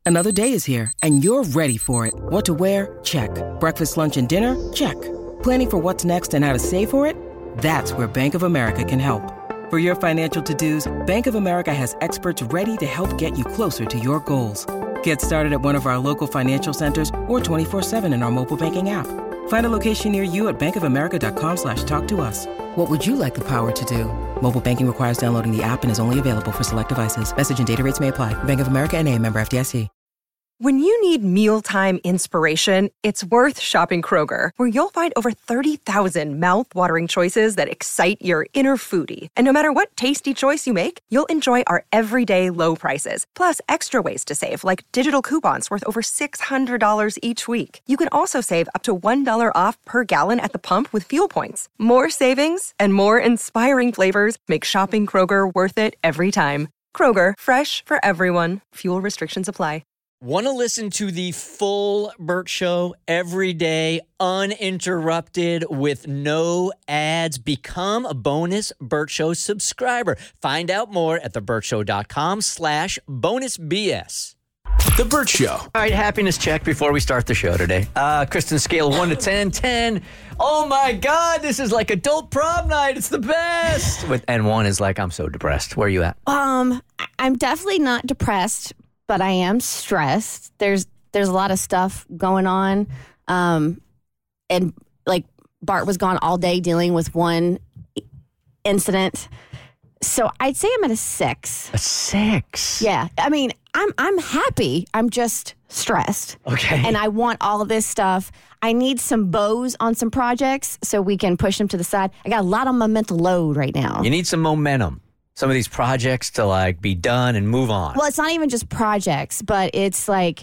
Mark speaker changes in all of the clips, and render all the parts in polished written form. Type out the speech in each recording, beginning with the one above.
Speaker 1: Another day is here, and you're ready for it. What to wear? Check. Breakfast, lunch, and dinner? Check. Planning for what's next and how to save for it? That's where Bank of America can help. For your financial to-dos, Bank of America has experts ready to help get you closer to your goals. Get started at one of our local financial centers or 24/7 in our mobile banking app. Find a location near you at bankofamerica.com/talktous. What would you like the power to do? Mobile banking requires downloading the app and is only available for select devices. Message and data rates may apply. Bank of America N.A., member FDIC.
Speaker 2: When you need mealtime inspiration, it's worth shopping Kroger, where you'll find over 30,000 mouth-watering choices that excite your inner foodie. And no matter what tasty choice you make, you'll enjoy our everyday low prices, plus extra ways to save, like digital coupons worth over $600 each week. You can also save up to $1 off per gallon at the pump with fuel points. More savings and more inspiring flavors make shopping Kroger worth it every time. Kroger, fresh for everyone. Fuel restrictions apply.
Speaker 3: Want to listen to the full Burt Show every day, uninterrupted, with no ads? Become a bonus Burt Show subscriber. Find out more at theburtshow.com/bonusbs.
Speaker 4: The Burt Show.
Speaker 3: All right, happiness check before we start the show today. Kristen, scale 1 to 10. 10. Oh my God, this is like adult prom night. It's the best. And 1 is like, I'm so depressed. Where are you at?
Speaker 5: I'm definitely not depressed, but I am stressed. There's a lot of stuff going on. And like Bart was gone all day dealing with one incident. So I'd say I'm at a 6.
Speaker 3: A 6?
Speaker 5: Yeah. I mean, I'm happy. I'm just stressed.
Speaker 3: Okay.
Speaker 5: And I want all of this stuff. I need some bows on some projects so we can push them to the side. I got a lot on my mental load right now.
Speaker 3: You need some momentum. Some of these projects to like be done and move on.
Speaker 5: Well, it's not even just projects, but it's like,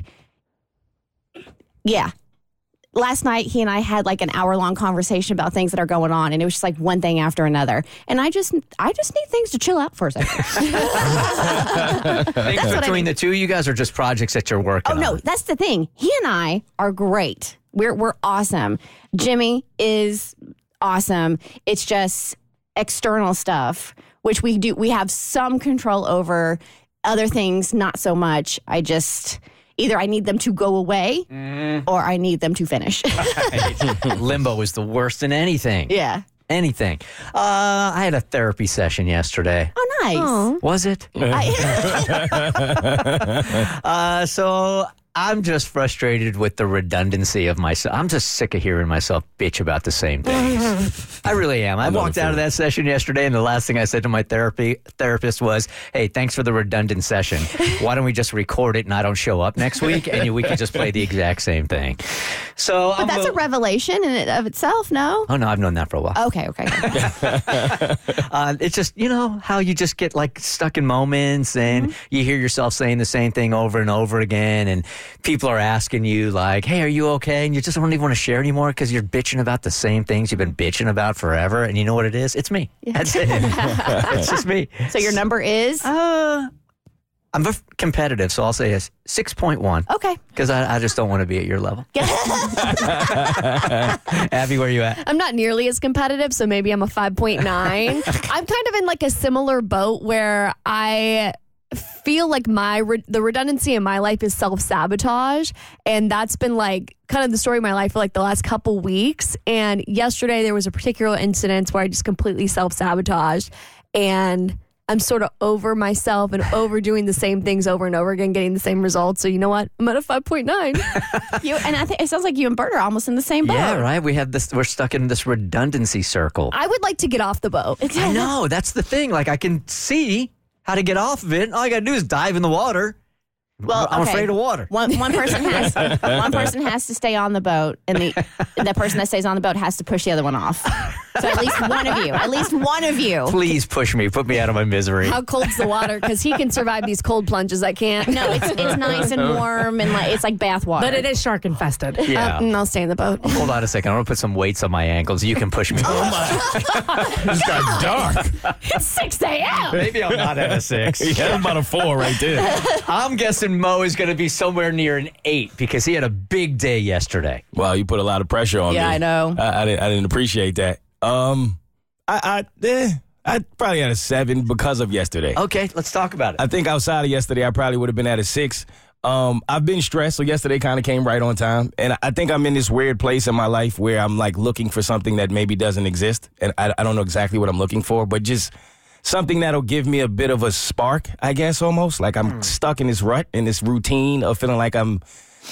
Speaker 5: yeah. Last night, he and I had like an hour-long conversation about things that are going on, and it was just like one thing after another. And I just need things to chill out for a second.
Speaker 3: Between the two of you guys are just projects that you're working on.
Speaker 5: Oh, no, that's the thing. He and I are great. We're awesome. Jimmy is awesome. It's just external stuff, which we do. We have some control over. Other things, not so much. Either I need them to go away or I need them to finish.
Speaker 3: Limbo is the worst in anything.
Speaker 5: Yeah.
Speaker 3: Anything. I had a therapy session yesterday.
Speaker 5: Oh, nice. Aww.
Speaker 3: Was it? So I'm just frustrated with the redundancy of myself. I'm just sick of hearing myself bitch about the same things. I really am. I walked out of that session yesterday, and the last thing I said to my therapist was, hey, thanks for the redundant session. Why don't we just record it and I don't show up next week, and we can just play the exact same thing. So,
Speaker 5: but that's a revelation in and of itself, no?
Speaker 3: Oh, no, I've known that for a while.
Speaker 5: Okay.
Speaker 3: It's just, you know, how you just get like stuck in moments and you hear yourself saying the same thing over and over again, and people are asking you like, hey, are you okay? And you just don't even want to share anymore because you're bitching about the same things you've been bitching about forever. And you know what it is? It's me. Yeah. That's it. It's just me.
Speaker 5: So your number is?
Speaker 3: I'm competitive, so I'll say it's 6.1.
Speaker 5: Okay.
Speaker 3: Because I just don't want to be at your level. Abby, where are you at?
Speaker 6: I'm not nearly as competitive, so maybe I'm a 5.9. I'm kind of in like a similar boat where I feel like the redundancy in my life is self-sabotage, and that's been like kind of the story of my life for like the last couple weeks. And yesterday there was a particular incident where I just completely self-sabotaged, and I'm sort of over myself and overdoing the same things over and over again, getting the same results. So you know what? I'm at a 5.9.
Speaker 5: And I think it sounds like you and Bert are almost in the same boat.
Speaker 3: Yeah, right. We're stuck in this redundancy circle.
Speaker 6: I would like to get off the boat.
Speaker 3: I know. That's the thing. Like, I can see how to get off of it. All I got to do is dive in the water.
Speaker 5: Well,
Speaker 3: I'm afraid of water.
Speaker 5: One person has to stay on the boat, and the person that stays on the boat has to push the other one off. So at least one of you.
Speaker 3: Please push me. Put me out of my misery.
Speaker 6: How cold's the water? Because he can survive these cold plunges. I can't.
Speaker 5: No, it's nice and warm, and it's like bath water.
Speaker 7: But it is shark infested.
Speaker 3: Yeah.
Speaker 6: I'll stay in the boat.
Speaker 3: Hold on a second. I want to put some weights on my ankles. You can push me.
Speaker 4: Oh my! This got dark.
Speaker 5: It's 6 a.m.
Speaker 3: Maybe I'm not at a 6.
Speaker 4: Yeah, about a 4 right there.
Speaker 3: I'm guessing Mo is going to be somewhere near an 8 because he had a big day yesterday.
Speaker 4: Wow, you put a lot of pressure on me.
Speaker 5: Yeah, I know.
Speaker 4: I didn't appreciate that. I probably had a 7 because of yesterday.
Speaker 3: Okay, let's talk about it.
Speaker 4: I think outside of yesterday, I probably would have been at a 6. I've been stressed, so yesterday kind of came right on time. And I think I'm in this weird place in my life where I'm like looking for something that maybe doesn't exist. And I don't know exactly what I'm looking for, but just something that'll give me a bit of a spark, I guess, almost. Like I'm stuck in this rut, in this routine of feeling like I'm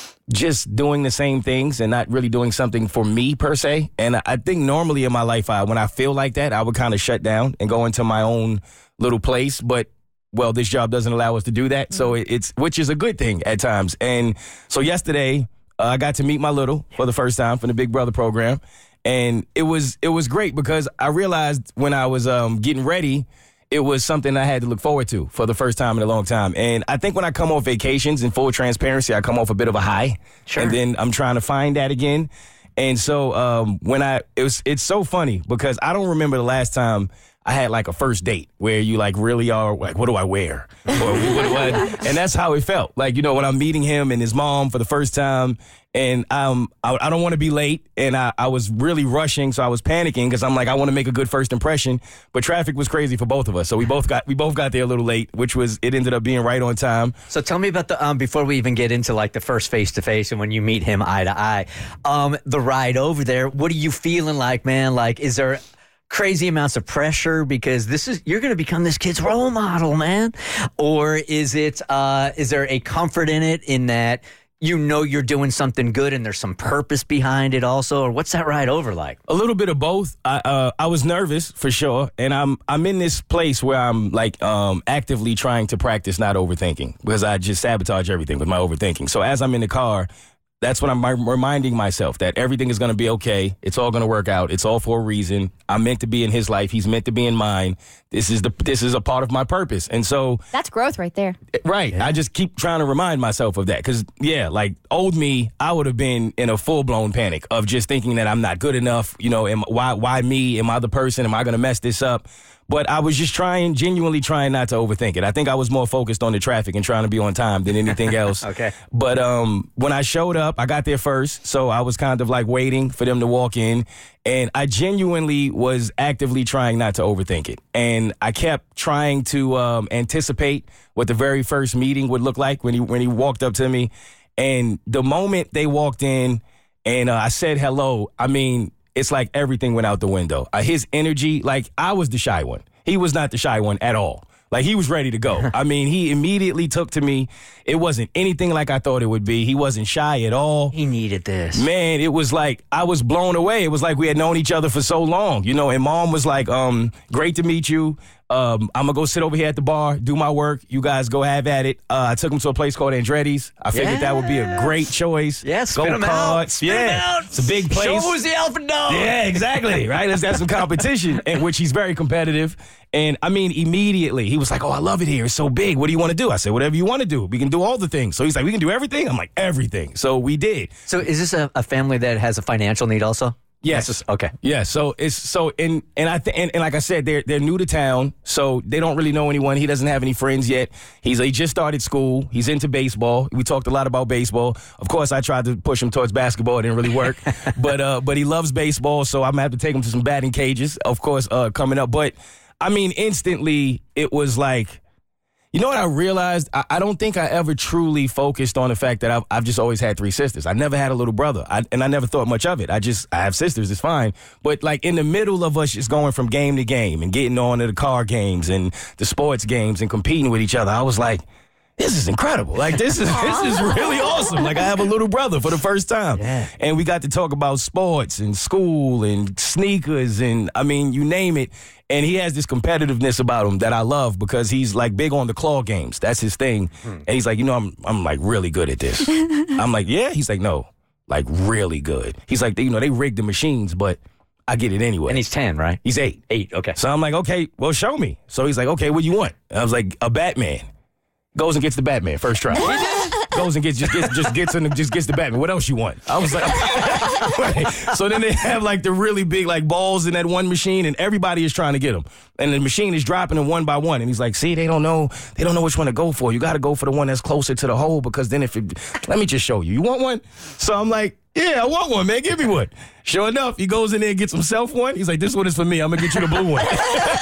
Speaker 4: just doing the same things and not really doing something for me per se. And I think normally in my life, when I feel like that, I would kind of shut down and go into my own little place. But well, this job doesn't allow us to do that. So which is a good thing at times. And so yesterday, I got to meet my little for the first time from the Big Brother program. And it was great because I realized when I was getting ready, it was something I had to look forward to for the first time in a long time. And I think when I come off vacations, in full transparency, I come off a bit of a high. Sure. And then I'm trying to find that again. And so it's so funny because I don't remember the last time I had like a first date where you like really are like, what do I wear? Or what? And that's how it felt. Like, you know, when I'm meeting him and his mom for the first time, and I don't want to be late, and I was really rushing, so I was panicking because I'm like, I want to make a good first impression, but traffic was crazy for both of us, so we both got there a little late, it ended up being right on time.
Speaker 3: So tell me about the before we even get into like the first face to face and when you meet him eye to eye, the ride over there. What are you feeling like, man? Like, is there crazy amounts of pressure because you're going to become this kid's role model, man? Or is there a comfort in it in that you know you're doing something good and there's some purpose behind it also? Or what's that ride over like?
Speaker 4: A little bit of both. I was nervous for sure, and I'm in this place where I'm like actively trying to practice not overthinking because I just sabotage everything with my overthinking. So as I'm in the car, that's when I'm reminding myself that everything is going to be okay. It's all going to work out. It's all for a reason. I'm meant to be in his life. He's meant to be in mine. This is a part of my purpose. And so
Speaker 5: that's growth right there.
Speaker 4: Right. Yeah. I just keep trying to remind myself of that because, yeah, like old me, I would have been in a full-blown panic of just thinking that I'm not good enough. You know, why me? Am I the person? Am I going to mess this up? But I was just genuinely trying not to overthink it. I think I was more focused on the traffic and trying to be on time than anything else.
Speaker 3: Okay.
Speaker 4: But when I showed up, I got there first, so I was kind of like waiting for them to walk in. And I genuinely was actively trying not to overthink it. And I kept trying to anticipate what the very first meeting would look like when he walked up to me. And the moment they walked in and I said hello, I mean, it's like everything went out the window. His energy, like I was the shy one. He was not the shy one at all. Like he was ready to go. I mean, he immediately took to me. It wasn't anything like I thought it would be. He wasn't shy at all.
Speaker 3: He needed this.
Speaker 4: Man, it was like I was blown away. It was like we had known each other for so long, you know, and Mom was like, great to meet you. I'm going to go sit over here at the bar, do my work. You guys go have at it. I took him to a place called Andretti's. I figured that would be a great choice.
Speaker 3: Yeah, spin him out. Spin him out.
Speaker 4: It's a big place.
Speaker 3: Show who's the alpha dog.
Speaker 4: Yeah, exactly. Right? Let's have some competition, in which he's very competitive. And, I mean, immediately, he was like, oh, I love it here. It's so big. What do you want to do? I said, whatever you want to do. We can do all the things. So he's like, we can do everything? I'm like, everything. So we did.
Speaker 3: So is this a family that has a financial need also?
Speaker 4: Yes.
Speaker 3: Okay.
Speaker 4: Yeah. So and like I said, they're new to town, so they don't really know anyone. He doesn't have any friends yet. He just started school. He's into baseball. We talked a lot about baseball. Of course, I tried to push him towards basketball. It didn't really work. but he loves baseball, so I'm gonna have to take him to some batting cages. Of course, coming up. But I mean, instantly it was like. You know what I realized? I don't think I ever truly focused on the fact that I've just always had 3 sisters. I never had a little brother, and I never thought much of it. I have sisters, it's fine. But like in the middle of us just going from game to game and getting on to the car games and the sports games and competing with each other, I was like, this is incredible. Like, this is really awesome. Like, I have a little brother for the first time.
Speaker 3: Yeah.
Speaker 4: And we got to talk about sports and school and sneakers and, I mean, you name it. And he has this competitiveness about him that I love because he's, like, big on the claw games. That's his thing. And he's like, you know, I'm like, really good at this. I'm like, yeah? He's like, no, like, really good. He's like, you know, they rigged the machines, but I get it anyway.
Speaker 3: And he's 10, right?
Speaker 4: He's 8.
Speaker 3: 8, okay.
Speaker 4: So I'm like, okay, well, show me. So he's like, okay, what do you want? And I was like, a Batman. Goes and gets the Batman first try. Goes and gets the Batman. What else you want? I was like, right. So then they have like the really big like balls in that one machine, and everybody is trying to get them. And the machine is dropping them one by one. And he's like, see, they don't know which one to go for. You got to go for the one that's closer to the hole because then let me just show you. You want one? So I'm like, yeah, I want one, man. Give me one. Sure enough, he goes in there and gets himself one. He's like, this one is for me. I'm going to get you the blue one.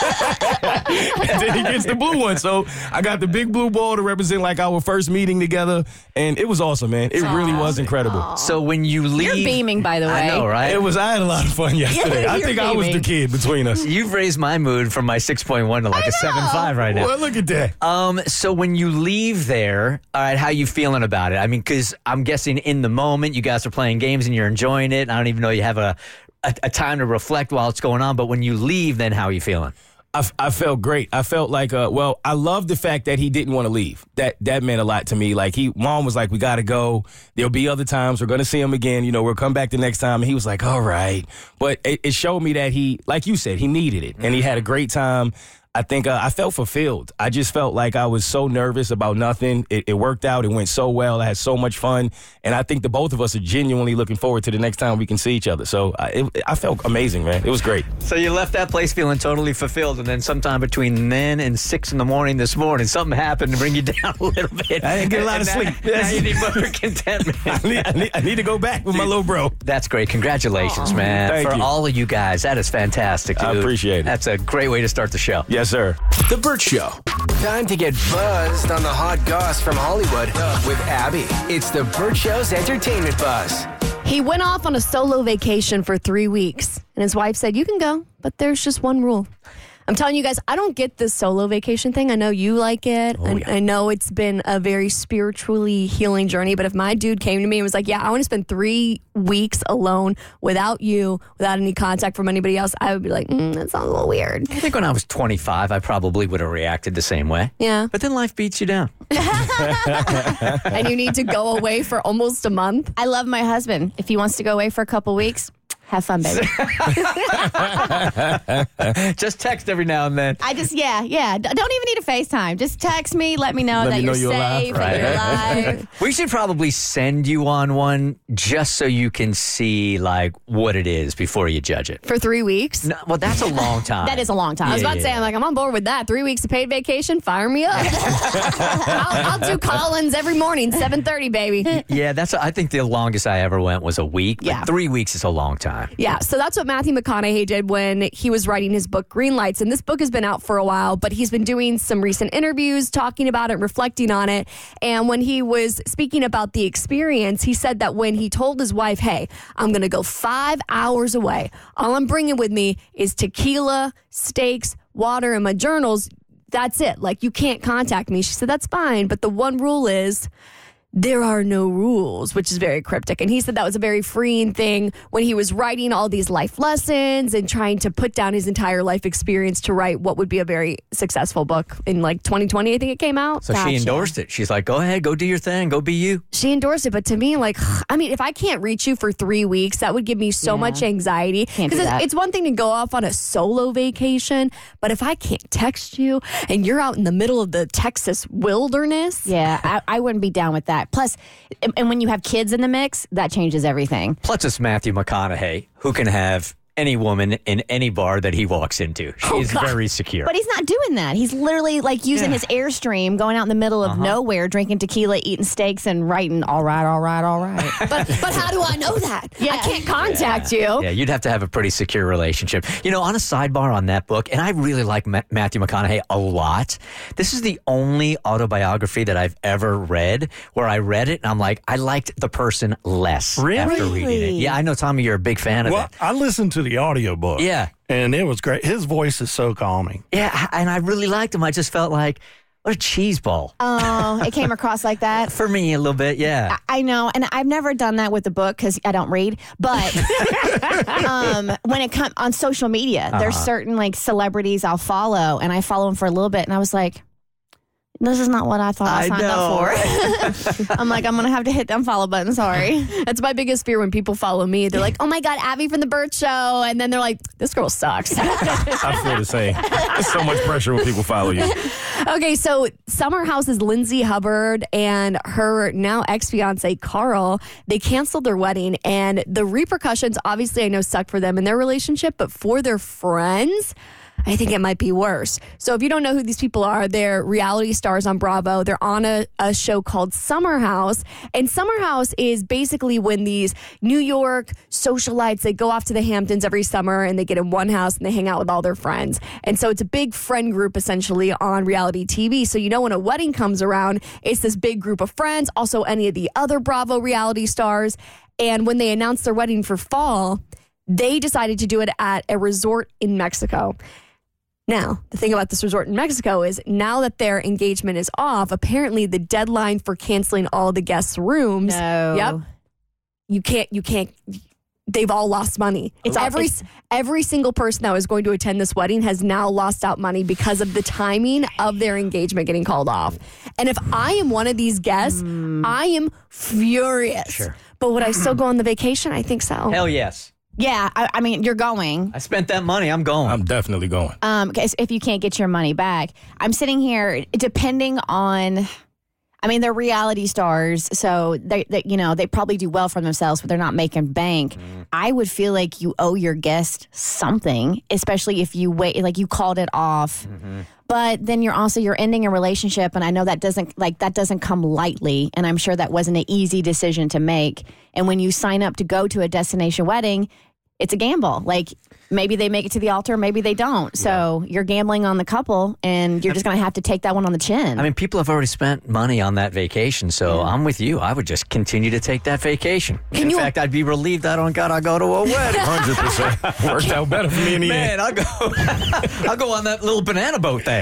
Speaker 4: And then he gets the blue one. So I got the big blue ball to represent like our first meeting together. And it was awesome, man. It really was incredible.
Speaker 3: So when you leave...
Speaker 5: You're beaming, by the way.
Speaker 3: I know, right?
Speaker 4: I had a lot of fun yesterday. I
Speaker 5: You're
Speaker 4: think I was the
Speaker 5: beaming.
Speaker 4: kid between us.
Speaker 3: You've raised my mood from my 6.1 to like a 7.5 right now.
Speaker 4: Well, look at that.
Speaker 3: So when you leave there, all right, how you feeling about it? I mean, because I'm guessing in the moment you guys are playing games and you're enjoying it. I don't even know you have a time to reflect while it's going on. But when you leave, then how are you feeling?
Speaker 4: I felt great. I felt like, I love the fact that he didn't want to leave. That meant a lot to me. Like, Mom was like, we got to go. There'll be other times. We're going to see him again. You know, we'll come back the next time. And he was like, all right. But it showed me that he, like you said, he needed it. And he had a great time. I think I felt fulfilled. I just felt like I was so nervous about nothing. It worked out. It went so well. I had so much fun. And I think the both of us are genuinely looking forward to the next time we can see each other. So I felt amazing, man. It was great.
Speaker 3: So you left that place feeling totally fulfilled, and then sometime between then and 6 in the morning this morning, something happened to bring you down a little bit.
Speaker 4: I didn't get a lot of sleep.
Speaker 3: Now you need more contentment.
Speaker 4: I need to go back with my little bro.
Speaker 3: That's great. Congratulations, man.
Speaker 4: Thank
Speaker 3: For
Speaker 4: you.
Speaker 3: all of you guys. That is fantastic, dude.
Speaker 4: I appreciate it.
Speaker 3: That's a great way to start the show.
Speaker 4: Yes, sir.
Speaker 7: The Burt Show. Time to get buzzed on the hot goss from Hollywood with Abby. It's The Burt Show's entertainment buzz.
Speaker 6: He went off on a solo vacation for 3 weeks, and his wife said, you can go, but there's just one rule. I'm telling you guys, I don't get this solo vacation thing. I know you like it. I know it's been a very spiritually healing journey, but if my dude came to me and was like, yeah, I want to spend 3 weeks alone without you, without any contact from anybody else, I would be like, that sounds a little weird.
Speaker 3: I think when I was 25, I probably would have reacted the same way.
Speaker 6: Yeah.
Speaker 3: But then life beats you down.
Speaker 6: And you need to go away for almost a month.
Speaker 5: I love my husband. If he wants to go away for a couple weeks, have fun, baby.
Speaker 3: Just text every now and then.
Speaker 5: I just, yeah. Don't even need a FaceTime. Just text me. Let me know
Speaker 4: Let
Speaker 5: that
Speaker 4: me know
Speaker 5: you're
Speaker 4: you're alive.
Speaker 5: safe and you're alive.
Speaker 3: We should probably send you on one just so you can see like what it is before you judge it.
Speaker 6: For 3 weeks?
Speaker 3: No, well, that's a long time.
Speaker 5: That is a long time.
Speaker 6: I was about to say,
Speaker 3: Yeah.
Speaker 6: I'm like, I'm on board with that. 3 weeks of paid vacation, fire me up. I'll do Collins every morning, 7:30, baby.
Speaker 3: Yeah, I think the longest I ever went was a week.
Speaker 5: Yeah.
Speaker 3: But 3 weeks is a long time.
Speaker 6: Yeah, so that's what Matthew McConaughey did when he was writing his book, Green Lights. And this book has been out for a while, but he's been doing some recent interviews, talking about it, reflecting on it. And when he was speaking about the experience, he said that when he told his wife, hey, I'm going to go 5 hours away, all I'm bringing with me is tequila, steaks, water, and my journals. That's it. Like, you can't contact me. She said, that's fine. But the one rule is, there are no rules, which is very cryptic. And he said that was a very freeing thing when he was writing all these life lessons and trying to put down his entire life experience to write what would be a very successful book in like 2020, I think it came out.
Speaker 3: So she endorsed it. She's like, go ahead, go do your thing, go be you.
Speaker 6: She endorsed it, but to me, like, I mean, if I can't reach you for 3 weeks, that would give me so much anxiety.
Speaker 5: Can't do
Speaker 6: Because
Speaker 5: that.
Speaker 6: it's one thing to go off on a solo vacation, but if I can't text you and you're out in the middle of the Texas wilderness,
Speaker 5: Yeah, I wouldn't be down with that. Plus, and when you have kids in the mix, that changes everything.
Speaker 3: Plus, it's Matthew McConaughey, who can have any woman in any bar that he walks into. She's very secure.
Speaker 5: But he's not doing that. He's literally like using his Airstream, going out in the middle of nowhere, drinking tequila, eating steaks, and writing, all right.
Speaker 6: but how do I know that?
Speaker 5: Yeah.
Speaker 6: I can't contact you.
Speaker 3: Yeah, you'd have to have a pretty secure relationship. You know, on a sidebar on that book, and I really like Matthew McConaughey a lot. This is the only autobiography that I've ever read where I read it and I'm like, I liked the person less after reading it. Yeah, I know, Tommy, you're a big fan of
Speaker 8: Well,
Speaker 3: it.
Speaker 8: I listened to the audiobook.
Speaker 3: Yeah.
Speaker 8: And it was great. His voice is so calming.
Speaker 3: Yeah, and I really liked him. I just felt like, what a cheese ball.
Speaker 5: Oh, it came across like that.
Speaker 3: For me, a little bit, yeah.
Speaker 5: I know, and I've never done that with the book because I don't read. But when it comes on social media, there's certain like celebrities I'll follow, and I follow them for a little bit, and I was like, this is not what I thought I signed up for. I'm like, I'm going to have to hit the unfollow button. Sorry.
Speaker 6: That's my biggest fear when people follow me. They're like, oh my God, Abby from The Burt Show. And then they're like, this girl sucks.
Speaker 4: I feel the same. There's so much pressure when people follow you.
Speaker 6: Okay, so Summer House's Lindsay Hubbard and her now ex-fiance Carl, they canceled their wedding, and the repercussions obviously I know suck for them in their relationship, but for their friends, I think it might be worse. So if you don't know who these people are, they're reality stars on Bravo. They're on a show called Summer House. And Summer House is basically when these New York socialites, they go off to the Hamptons every summer and they get in one house and they hang out with all their friends. And so it's a big friend group essentially on reality TV. So when a wedding comes around, it's this big group of friends, also any of the other Bravo reality stars. And when they announced their wedding for fall, they decided to do it at a resort in Mexico. Now, the thing about this resort in Mexico is now that their engagement is off, apparently the deadline for canceling all the guests' rooms.
Speaker 5: No.
Speaker 6: Yep. You can't. They've all lost money. It's every single person that was going to attend this wedding has now lost out money because of the timing of their engagement getting called off. And if I am one of these guests, I am furious. Sure. But would I still go on the vacation? I think so.
Speaker 3: Hell yes.
Speaker 5: Yeah, I mean, you're going.
Speaker 3: I spent that money. I'm going.
Speaker 4: I'm definitely going.
Speaker 5: If you can't get your money back. I'm sitting here, depending on, they're reality stars, so they probably do well for themselves, but they're not making bank. I would feel like you owe your guest something, especially if you wait, like you called it off. But then you're ending a relationship, and I know that doesn't come lightly, and I'm sure that wasn't an easy decision to make. And when you sign up to go to a destination wedding, it's a gamble. Like, maybe they make it to the altar, maybe they don't. So you're gambling on the couple, and you're just going to have to take that one on the chin.
Speaker 3: People have already spent money on that vacation, so I'm with you. I would just continue to take that vacation. In fact, I'd be relieved I don't gotta go to a wedding.
Speaker 4: 100%. Worked out better for me in the end.
Speaker 3: Man, I'll go on that little banana boat thing.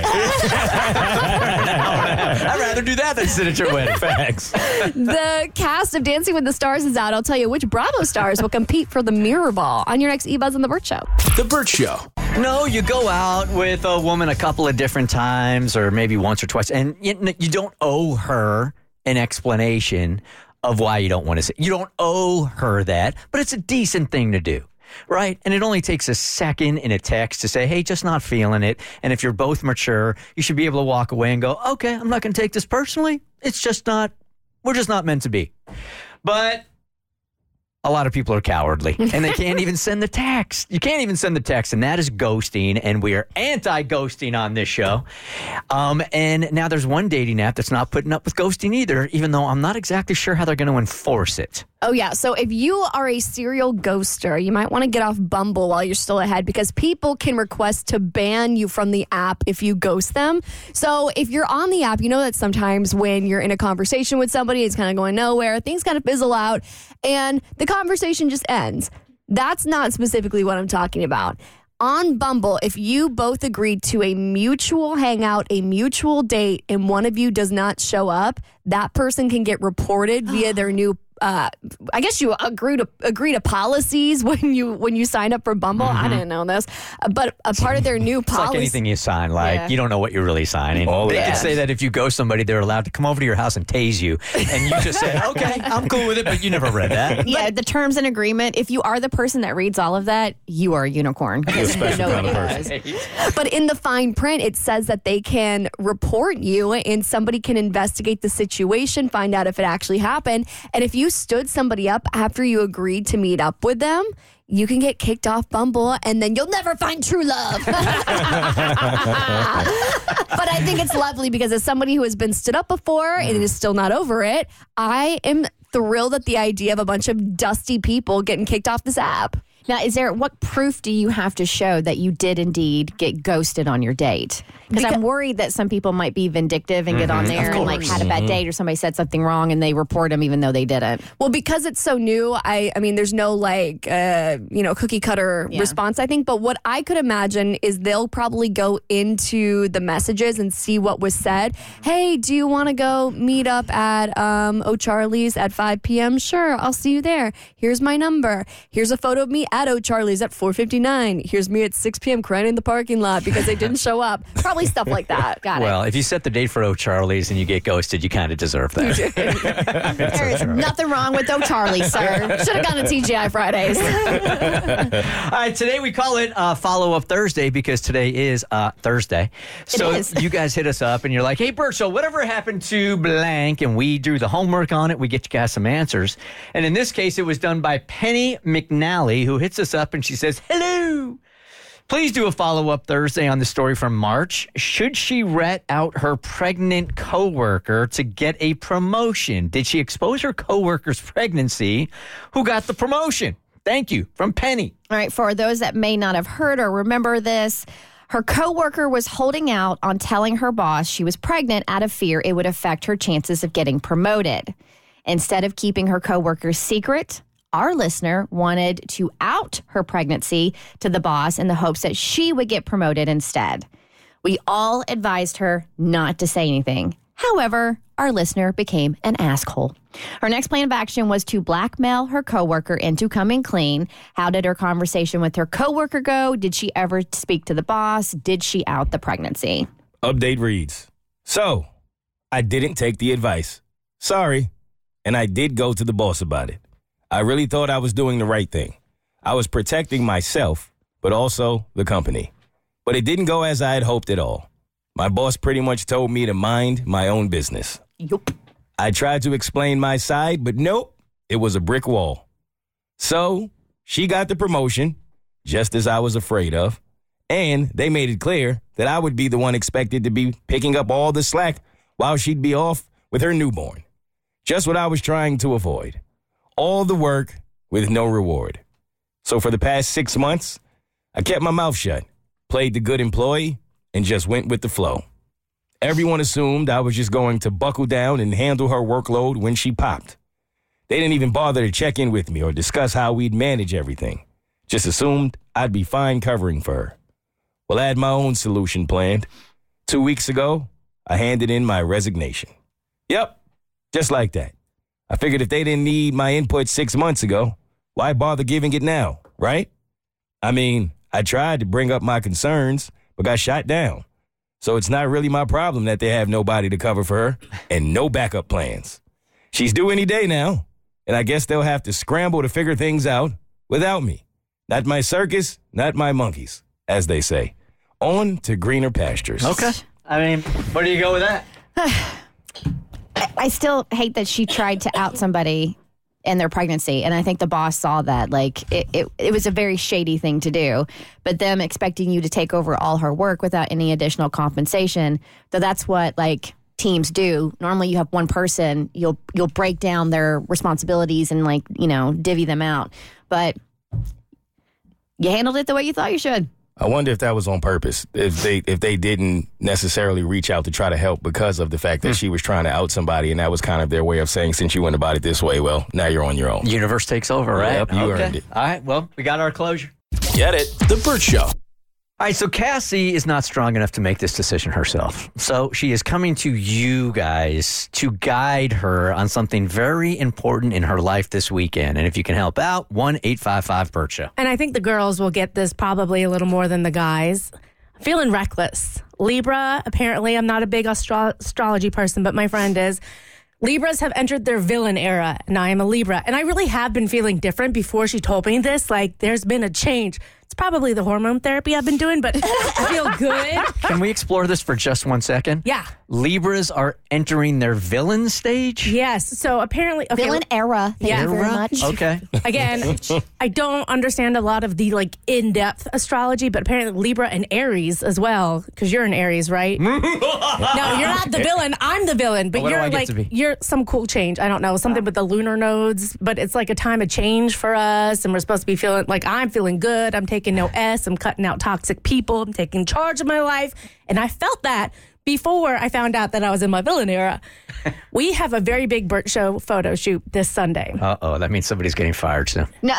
Speaker 3: I'd rather do that than sit at your wedding.
Speaker 4: Facts.
Speaker 6: The cast of Dancing with the Stars is out. I'll tell you which Bravo stars will compete for the Mirror Ball on your next eBuzz on The Burt Show.
Speaker 7: The Burt Show.
Speaker 3: No, you go out with a woman a couple of different times or maybe once or twice, and you don't owe her an explanation of why you don't want to say. You don't owe her that, but it's a decent thing to do, right? And it only takes a second in a text to say, hey, just not feeling it. And if you're both mature, you should be able to walk away and go, okay, I'm not going to take this personally. It's just not, we're just not meant to be. But a lot of people are cowardly, and they can't even send the text. You can't even send the text, and that is ghosting, and we are anti-ghosting on this show. And now there's one dating app that's not putting up with ghosting either, even though I'm not exactly sure how they're going to enforce it.
Speaker 6: Oh, yeah. So if you are a serial ghoster, you might want to get off Bumble while you're still ahead, because people can request to ban you from the app if you ghost them. So if you're on the app, you know that sometimes when you're in a conversation with somebody, it's kind of going nowhere, things kind of fizzle out, and the conversation just ends. That's not specifically what I'm talking about. On Bumble, if you both agreed to a mutual hangout, a mutual date, and one of you does not show up, that person can get reported via their new I guess you agree to policies when you sign up for Bumble. I didn't know this, but a part of their new policy.
Speaker 3: It's like anything you sign, you don't know what you're really signing. They can say that if you ghost somebody, they're allowed to come over to your house and tase you, and you just say, okay, I'm cool with it, but you never read that.
Speaker 5: Yeah, the terms and agreement, if you are the person that reads all of that, you are a unicorn.
Speaker 4: You're a special kind of person.
Speaker 6: But in the fine print, it says that they can report you, and somebody can investigate the situation, find out if it actually happened, and if you stood somebody up after you agreed to meet up with them, you can get kicked off Bumble, and then you'll never find true love. But I think it's lovely because as somebody who has been stood up before and is still not over it, I am thrilled at the idea of a bunch of dusty people getting kicked off this app.
Speaker 5: Now, what proof do you have to show that you did indeed get ghosted on your date? Because I'm worried that some people might be vindictive and get on there and had a bad date, or somebody said something wrong and they report them even though they didn't.
Speaker 6: Well, because it's so new, I mean, there's no cookie cutter response, I think. But what I could imagine is they'll probably go into the messages and see what was said. Hey, do you want to go meet up at O'Charlie's at 5 p.m.? Sure, I'll see you there. Here's my number. Here's a photo of me at O'Charlie's at 4:59. Here's me at 6 p.m. crying in the parking lot because they didn't show up. Probably stuff like that. Got it.
Speaker 3: Well, if you set the date for O'Charlie's and you get ghosted, you kind of deserve that.
Speaker 5: There is nothing wrong with O'Charlie's, sir. Should have gone to TGI Fridays.
Speaker 3: All right, today we call it Follow-Up Thursday because today is Thursday. So you guys hit us up and you're like, hey, Burt, so whatever happened to blank? And we do the homework on it. We get you guys some answers. And in this case, it was done by Penny McNally, who hits us up and she says, hello. Please do a follow-up Thursday on the story from March. Should she rat out her pregnant coworker to get a promotion? Did she expose her coworker's pregnancy? Who got the promotion? Thank you. From Penny.
Speaker 5: All right, for those that may not have heard or remember this, her coworker was holding out on telling her boss she was pregnant out of fear it would affect her chances of getting promoted. Instead of keeping her coworker's secret, our listener wanted to out her pregnancy to the boss in the hopes that she would get promoted instead. We all advised her not to say anything. However, our listener became an asshole. Her next plan of action was to blackmail her coworker into coming clean. How did her conversation with her coworker go? Did she ever speak to the boss? Did she out the pregnancy?
Speaker 4: Update reads, so I didn't take the advice. Sorry. And I did go to the boss about it. I really thought I was doing the right thing. I was protecting myself, but also the company. But it didn't go as I had hoped at all. My boss pretty much told me to mind my own business.
Speaker 5: Yup.
Speaker 4: I tried to explain my side, but nope, it was a brick wall. So she got the promotion, just as I was afraid of, and they made it clear that I would be the one expected to be picking up all the slack while she'd be off with her newborn. Just what I was trying to avoid. All the work with no reward. So for the past 6 months, I kept my mouth shut, played the good employee, and just went with the flow. Everyone assumed I was just going to buckle down and handle her workload when she popped. They didn't even bother to check in with me or discuss how we'd manage everything. Just assumed I'd be fine covering for her. Well, I had my own solution planned. 2 weeks ago, I handed in my resignation. Yep, just like that. I figured if they didn't need my input 6 months ago, why bother giving it now, right? I mean, I tried to bring up my concerns, but got shot down. So it's not really my problem that they have nobody to cover for her and no backup plans. She's due any day now, and I guess they'll have to scramble to figure things out without me. Not my circus, not my monkeys, as they say. On to greener pastures.
Speaker 3: Okay. I mean, where do you go with that?
Speaker 5: I still hate that she tried to out somebody in their pregnancy, and I think the boss saw that. Like, it was a very shady thing to do. But them expecting you to take over all her work without any additional compensation, though that's what, like, teams do. Normally you have one person, you'll break down their responsibilities and, like, you know, divvy them out. But you handled it the way you thought you should.
Speaker 4: I wonder if that was on purpose, if they didn't necessarily reach out to try to help because of the fact that she was trying to out somebody, and that was kind of their way of saying, since you went about it this way, well, now you're on your own.
Speaker 3: Universe takes over, right?
Speaker 4: Yep, you earned it.
Speaker 3: All right, well, we got our closure.
Speaker 4: Get it?
Speaker 7: The Burt Show.
Speaker 3: All right, so Cassie is not strong enough to make this decision herself. So she is coming to you guys to guide her on something very important in her life this weekend. And if you can help out, 1-855-BURT-SHOW.
Speaker 9: And I think the girls will get this probably a little more than the guys. I'm feeling reckless. Libra, apparently, I'm not a big astrology person, but my friend is. Libras have entered their villain era, and I am a Libra. And I really have been feeling different before she told me this. Like, there's been a change. It's probably the hormone therapy I've been doing, but I feel good.
Speaker 3: Can we explore this for just 1 second?
Speaker 9: Yeah.
Speaker 3: Libras are entering their villain stage?
Speaker 9: Yes. So apparently... Okay,
Speaker 5: Villain era. Thank you very much.
Speaker 3: Okay.
Speaker 9: Again, I don't understand a lot of the, like, in-depth astrology, but apparently Libra and Aries as well, because you're an Aries, right? No, you're not the villain. I'm the villain, but
Speaker 3: What do I
Speaker 9: you're
Speaker 3: get
Speaker 9: like,
Speaker 3: to be?
Speaker 9: you're some cool change. I don't know, something with the lunar nodes, but it's like a time of change for us, and we're supposed to be feeling, like, I'm feeling good. I'm taking no S. I'm cutting out toxic people. I'm taking charge of my life. And I felt that before I found out that I was in my villain era. We have a very big Burt Show photo shoot this Sunday.
Speaker 3: Uh-oh, that means somebody's getting fired soon.
Speaker 5: No.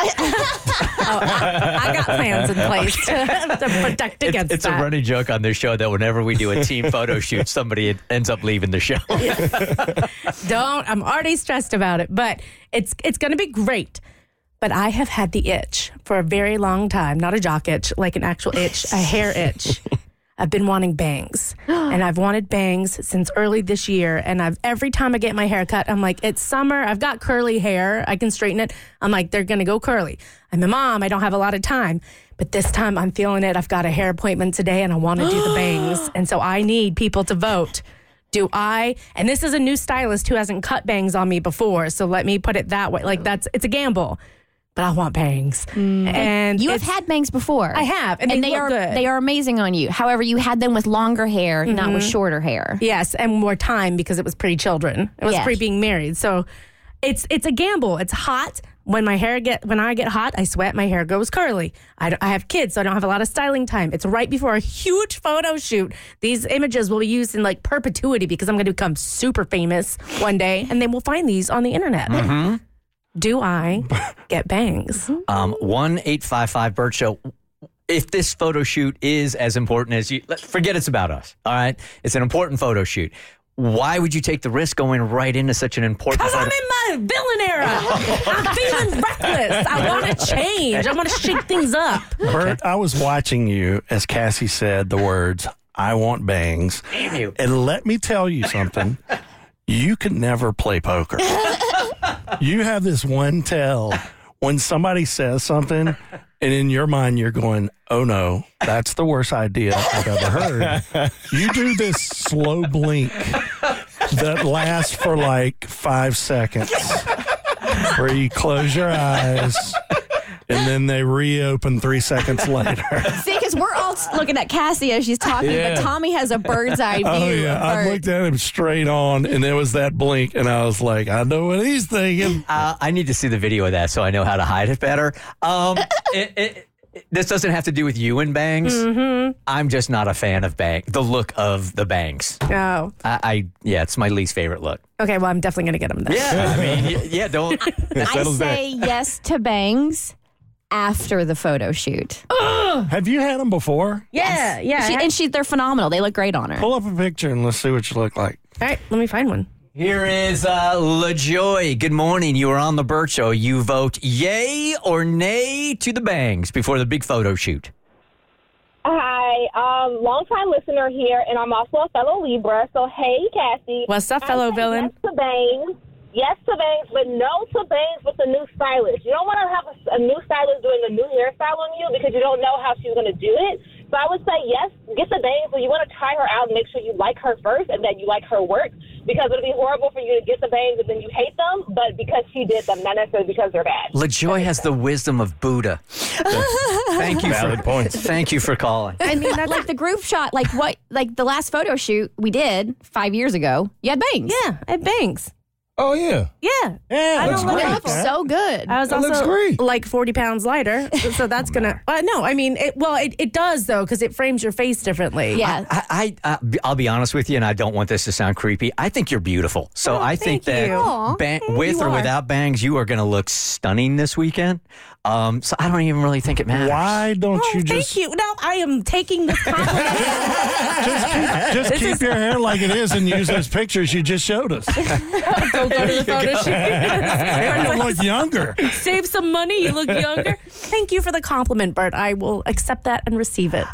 Speaker 9: I got plans in place to protect against
Speaker 3: It's
Speaker 9: that.
Speaker 3: a running joke on this show that whenever we do a team photo shoot, somebody ends up leaving the show.
Speaker 9: I'm already stressed about it, but it's going to be great. But I have had the itch for a very long time, not a jock itch, like an actual itch, a hair itch. I've been wanting bangs, and I've wanted bangs since early this year. And every time I get my hair cut, I'm like, it's summer. I've got curly hair. I can straighten it. I'm like, they're going to go curly. I'm a mom. I don't have a lot of time. But this time I'm feeling it. I've got a hair appointment today, and I want to do the bangs. And so I need people to vote. Do I? And this is a new stylist who hasn't cut bangs on me before. So let me put it that way. Like, it's a gamble. but I want bangs. And
Speaker 5: You have had bangs before.
Speaker 9: I have, and they look
Speaker 5: are
Speaker 9: good.
Speaker 5: They are amazing on you. However, you had them with longer hair, not with shorter hair.
Speaker 9: Yes, and more time because it was pre-children. It was
Speaker 5: Yes.
Speaker 9: pre-being married. So it's a gamble. It's hot. When I get hot, I sweat. My hair goes curly. I have kids, so I don't have a lot of styling time. It's right before a huge photo shoot. These images will be used in like perpetuity because I'm going to become super famous one day, and then we'll find these on the internet. Do I get bangs?
Speaker 3: 1-855-BERT Show. If this photo shoot is as important as you, forget it's about us. All right, it's an important photo shoot. Why would you take the risk going right into such an important?
Speaker 9: Because I'm in my villain era. I'm feeling reckless. I want to change. I want to shake things up.
Speaker 8: Bert, I was watching you as Cassie said the words, I want bangs.
Speaker 3: Damn you.
Speaker 8: And let me tell you something. You can never play poker. You have this one tell when somebody says something, and in your mind you're going, oh no, that's the worst idea I've ever heard. You do this slow blink that lasts for like 5 seconds, where you close your eyes and then they reopen 3 seconds later.
Speaker 5: See, because we're all looking at Cassie as she's talking, but Tommy has a bird's eye view.
Speaker 8: Oh, yeah. I looked at him straight on, and there was that blink, and I was like, I know what he's thinking.
Speaker 3: I need to see the video of that so I know how to hide it better. This doesn't have to do with you and bangs. I'm just not a fan of the look of the bangs.
Speaker 9: Oh.
Speaker 3: It's my least favorite look.
Speaker 9: Okay, well, I'm definitely going to get them then.
Speaker 3: Yeah, I mean, don't.
Speaker 5: I say yes to bangs after the photo shoot.
Speaker 8: Have you had them before?
Speaker 9: Yeah.
Speaker 5: They're phenomenal. They look great on her.
Speaker 8: Pull up a picture and let's see what you look like.
Speaker 9: All right, let me find one.
Speaker 3: Here is LaJoy. Good morning. You are on the Bert Show. You vote yay or nay to the bangs before the big photo shoot.
Speaker 10: Hi, long-time listener here, and I'm also a fellow Libra. So, hey, Cassie.
Speaker 9: What's up, fellow villain?
Speaker 10: Yes to bangs, but no to bangs with a new stylist. You don't want to have a new stylist doing a new hairstyle on you because you don't know how she's going to do it. So I would say yes, get the bangs, but you want to try her out and make sure you like her first and that you like her work, because it'll be horrible for you to get the bangs and then you hate them, but because she did them, not necessarily because they're bad.
Speaker 3: LaJoy has the wisdom of Buddha. Thank you.
Speaker 4: Valid points.
Speaker 3: Thank you for calling.
Speaker 5: I mean, like the group shot, like the last photo shoot we did 5 years ago, you had bangs.
Speaker 9: Yeah, I had bangs.
Speaker 4: Oh, yeah.
Speaker 9: Yeah.
Speaker 4: Yeah,
Speaker 9: I
Speaker 4: looks
Speaker 9: don't
Speaker 5: It
Speaker 4: great.
Speaker 5: looks so good.
Speaker 9: I was
Speaker 4: That looks
Speaker 9: also
Speaker 4: great.
Speaker 9: like 40 pounds lighter, so that's gonna. No, I mean, it does though because it frames your face differently.
Speaker 5: Yeah.
Speaker 3: I'll be honest with you, and I don't want this to sound creepy. I think you're beautiful. So I think
Speaker 9: thank you.
Speaker 3: that with
Speaker 9: You
Speaker 3: or
Speaker 9: are.
Speaker 3: without bangs, you are going to look stunning this weekend. So I don't even really think it matters.
Speaker 8: Why don't you just
Speaker 9: Thank you. No, I am taking this compliment.
Speaker 8: just keep your hair like it is and use those pictures you just showed us?
Speaker 9: Go to the photo shoot.
Speaker 8: You look younger.
Speaker 9: Save some money. You look younger. Thank you for the compliment, Bert. I will accept that and receive it.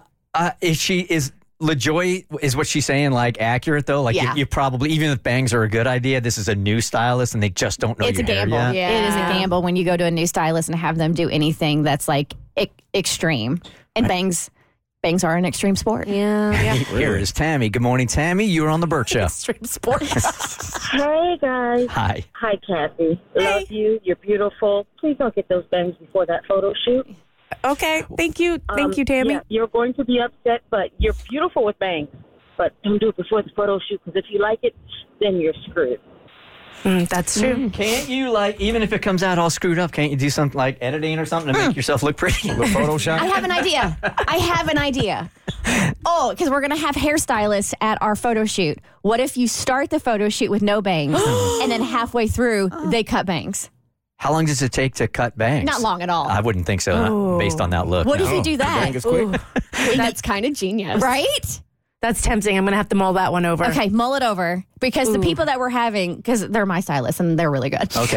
Speaker 3: Is LaJoy, is what she's saying like accurate though? Like
Speaker 5: Yeah.
Speaker 3: you probably, even if bangs are a good idea, this is a new stylist and they just don't know
Speaker 5: It's a
Speaker 3: your hair
Speaker 5: gamble.
Speaker 3: yet.
Speaker 5: It is a gamble when you go to a new stylist and have them do anything that's like extreme. And bangs are an extreme sport.
Speaker 9: Yeah.
Speaker 3: Here is Tammy. Good morning, Tammy. You're on the Bert Show.
Speaker 9: Extreme sports.
Speaker 10: Hey, guys.
Speaker 3: Hi.
Speaker 10: Hi, Cassie. Love you. You're beautiful. Please don't get those bangs before that photo shoot.
Speaker 9: Okay. Thank you. Thank you, Tammy.
Speaker 10: Yeah, you're going to be upset, but you're beautiful with bangs. But don't do it before the photo shoot, because if you like it, then you're screwed.
Speaker 9: That's true.
Speaker 3: Can't you, like, even if it comes out all screwed up, can't you do something like editing or something to make yourself look pretty?
Speaker 4: The Photoshop?
Speaker 5: I have an idea. Oh, because we're going to have hairstylists at our photo shoot. What if you start the photo shoot with no bangs and then halfway through they cut bangs?
Speaker 3: How long does it take to cut bangs?
Speaker 5: Not long at all.
Speaker 3: I wouldn't think so, based on that look.
Speaker 5: What
Speaker 3: no.
Speaker 5: if you do that?
Speaker 4: Bang is quick.
Speaker 5: That's kind of genius. Right?
Speaker 9: That's tempting. I'm going to have to mull that one over.
Speaker 5: Okay, mull it over. Because the people that we're having, because they're my stylists and they're really good.
Speaker 3: Okay.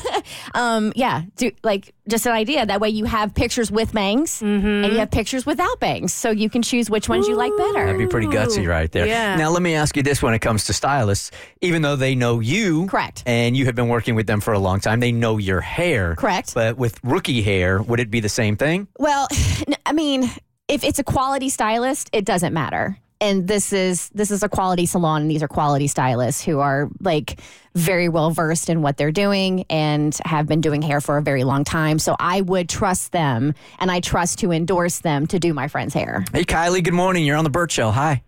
Speaker 5: Just an idea. That way you have pictures with bangs and you have pictures without bangs. So you can choose which ones you like better.
Speaker 3: That'd be pretty gutsy right there.
Speaker 9: Yeah.
Speaker 3: Now, let me ask you this when it comes to stylists. Even though they know you.
Speaker 5: Correct.
Speaker 3: And you have been working with them for a long time, they know your hair.
Speaker 5: Correct.
Speaker 3: But with rookie hair, would it be the same thing?
Speaker 5: Well, I mean, if it's a quality stylist, it doesn't matter. And this is a quality salon, and these are quality stylists who are like very well versed in what they're doing and have been doing hair for a very long time. So I would trust them, and I trust to endorse them to do my friend's hair.
Speaker 3: Hey, Kylie, good morning. You're on the Burt Show. Hi.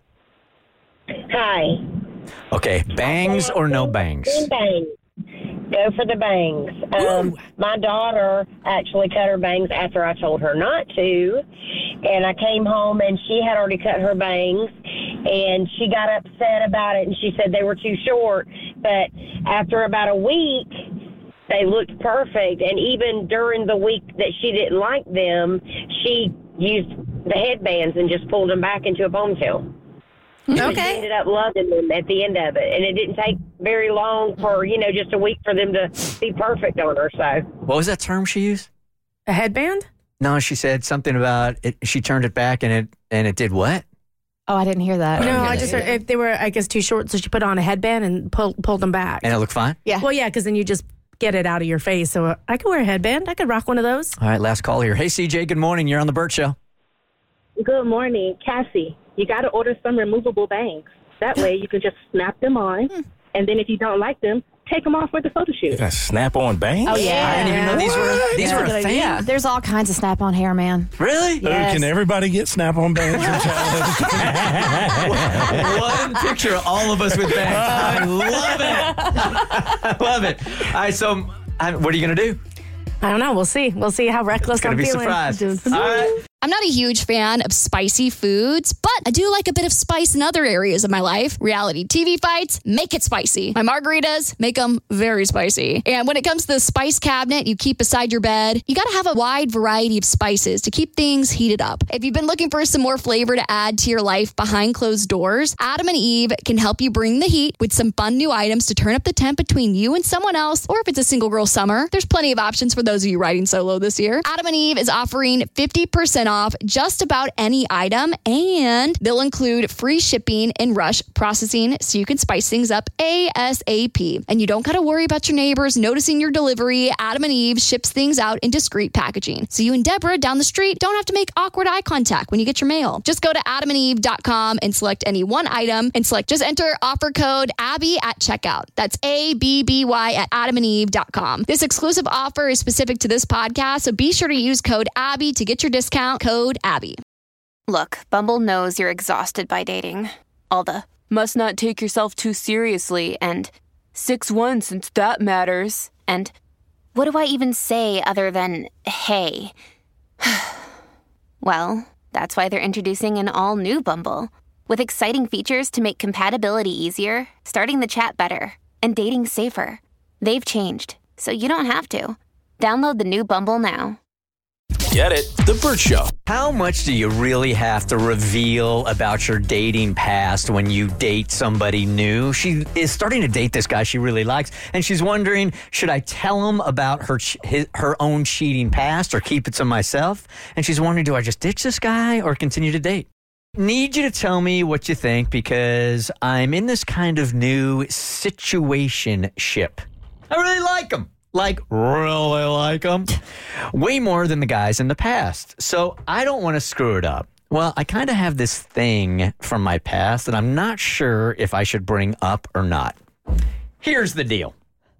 Speaker 10: Hi.
Speaker 3: Okay, bangs or no bangs?
Speaker 10: Bangs. Go for the bangs. My daughter actually cut her bangs after I told her not to, and I came home and she had already cut her bangs, and she got upset about it, and she said they were too short. But after about a week, they looked perfect, and even during the week that she didn't like them, she used the headbands and just pulled them back into a ponytail.
Speaker 5: Okay.
Speaker 10: She ended up loving them at the end of it. And it didn't take very long for, just a week for them to be perfect on her. So,
Speaker 3: What was that term she used?
Speaker 9: A headband?
Speaker 3: No, she said something about it. She turned it back and it did what?
Speaker 5: Oh, I didn't hear that.
Speaker 9: No, I just heard if they were, I guess, too short, so she put on a headband and pulled them back.
Speaker 3: And it looked fine?
Speaker 5: Yeah.
Speaker 9: Well, yeah, because then you just get it out of your face. So I could wear a headband. I could rock one of those.
Speaker 3: All right, last call here. Hey, CJ, good morning. You're on the Burt Show.
Speaker 11: Good morning, Cassie. You got to order some removable bangs. That way you can just snap them on, and then if you don't like them, take them off for the photo shoot.
Speaker 4: You got snap-on bangs?
Speaker 5: Oh, yeah.
Speaker 3: I didn't even know these were a thing.
Speaker 5: Yeah, there's all kinds of snap-on hair, man.
Speaker 3: Really?
Speaker 5: Yes.
Speaker 8: Can everybody get snap-on bangs in childhood?
Speaker 3: One picture of all of us with bangs. I love it. I love it. All right, so what are you going to do?
Speaker 9: I don't know. We'll see. We'll see how reckless
Speaker 3: Going
Speaker 9: I'm
Speaker 3: to be
Speaker 9: feeling.
Speaker 3: surprised. All right.
Speaker 12: I'm not a huge fan of spicy foods, but I do like a bit of spice in other areas of my life. Reality TV fights, make it spicy. My margaritas, make them very spicy. And when it comes to the spice cabinet you keep beside your bed, you got to have a wide variety of spices to keep things heated up. If you've been looking for some more flavor to add to your life behind closed doors, Adam and Eve can help you bring the heat with some fun new items to turn up the temp between you and someone else, or if it's a single girl summer, there's plenty of options for those of you riding solo this year. Adam and Eve is offering 50% off just about any item, and they'll include free shipping and rush processing so you can spice things up ASAP. And you don't got to worry about your neighbors noticing your delivery. Adam and Eve ships things out in discreet packaging, so you and Deborah down the street don't have to make awkward eye contact when you get your mail. Just go to adamandeve.com and select any one item and just enter offer code Abby at checkout. That's ABBY at adamandeve.com. This exclusive offer is specific to this podcast, so be sure to use code Abby to get your discount. Code Abby.
Speaker 13: Look, Bumble knows you're exhausted by dating. All the must not take yourself too seriously and 6'1" since that matters. And what do I even say other than hey? Well, that's why they're introducing an all-new Bumble with exciting features to make compatibility easier, starting the chat better, and dating safer. They've changed, so you don't have to. Download the new Bumble now.
Speaker 4: Get it? The Burt Show.
Speaker 3: How much do you really have to reveal about your dating past when you date somebody new? She is starting to date this guy she really likes, and she's wondering, should I tell him about her own cheating past or keep it to myself? And she's wondering, do I just ditch this guy or continue to date? Need you to tell me what you think, because I'm in this kind of new situationship. I really like him. Really like them. Way more than the guys in the past. So I don't want to screw it up. Well, I kind of have this thing from my past that I'm not sure if I should bring up or not. Here's the deal.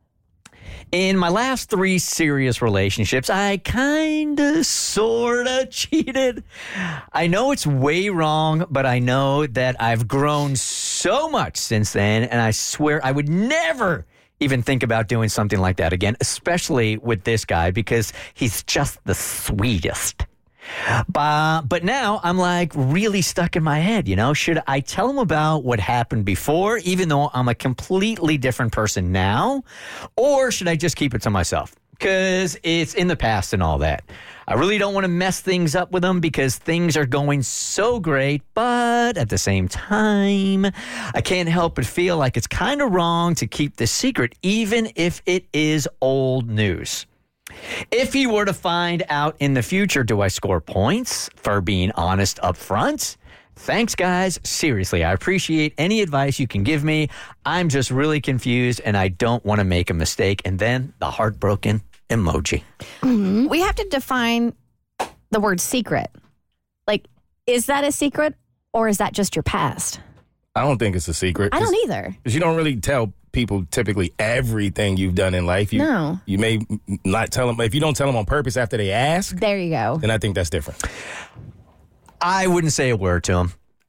Speaker 3: In my last 3 serious relationships, I kind of, sort of cheated. I know it's way wrong, but I know that I've grown so much since then, and I swear I would never even think about doing something like that again, especially with this guy, because he's just the sweetest. But now I'm really stuck in my head, Should I tell him about what happened before, even though I'm a completely different person now? Or should I just keep it to myself? Because it's in the past and all that. I really don't want to mess things up with him because things are going so great, but at the same time, I can't help but feel like it's kind of wrong to keep this secret, even if it is old news. If he were to find out in the future, do I score points for being honest up front? Thanks, guys. Seriously, I appreciate any advice you can give me. I'm just really confused, and I don't want to make a mistake. And then the heartbroken emoji.
Speaker 5: Mm-hmm. We have to define the word secret. Is that a secret, Or is that just your past?
Speaker 4: I don't think it's a secret.
Speaker 5: I don't either.
Speaker 4: Because you don't really tell people typically everything you've done in life.
Speaker 5: No.
Speaker 4: You may not tell them. If you don't tell them on purpose after they ask.
Speaker 5: There you go.
Speaker 4: Then I think that's different.
Speaker 3: I wouldn't say a word to him.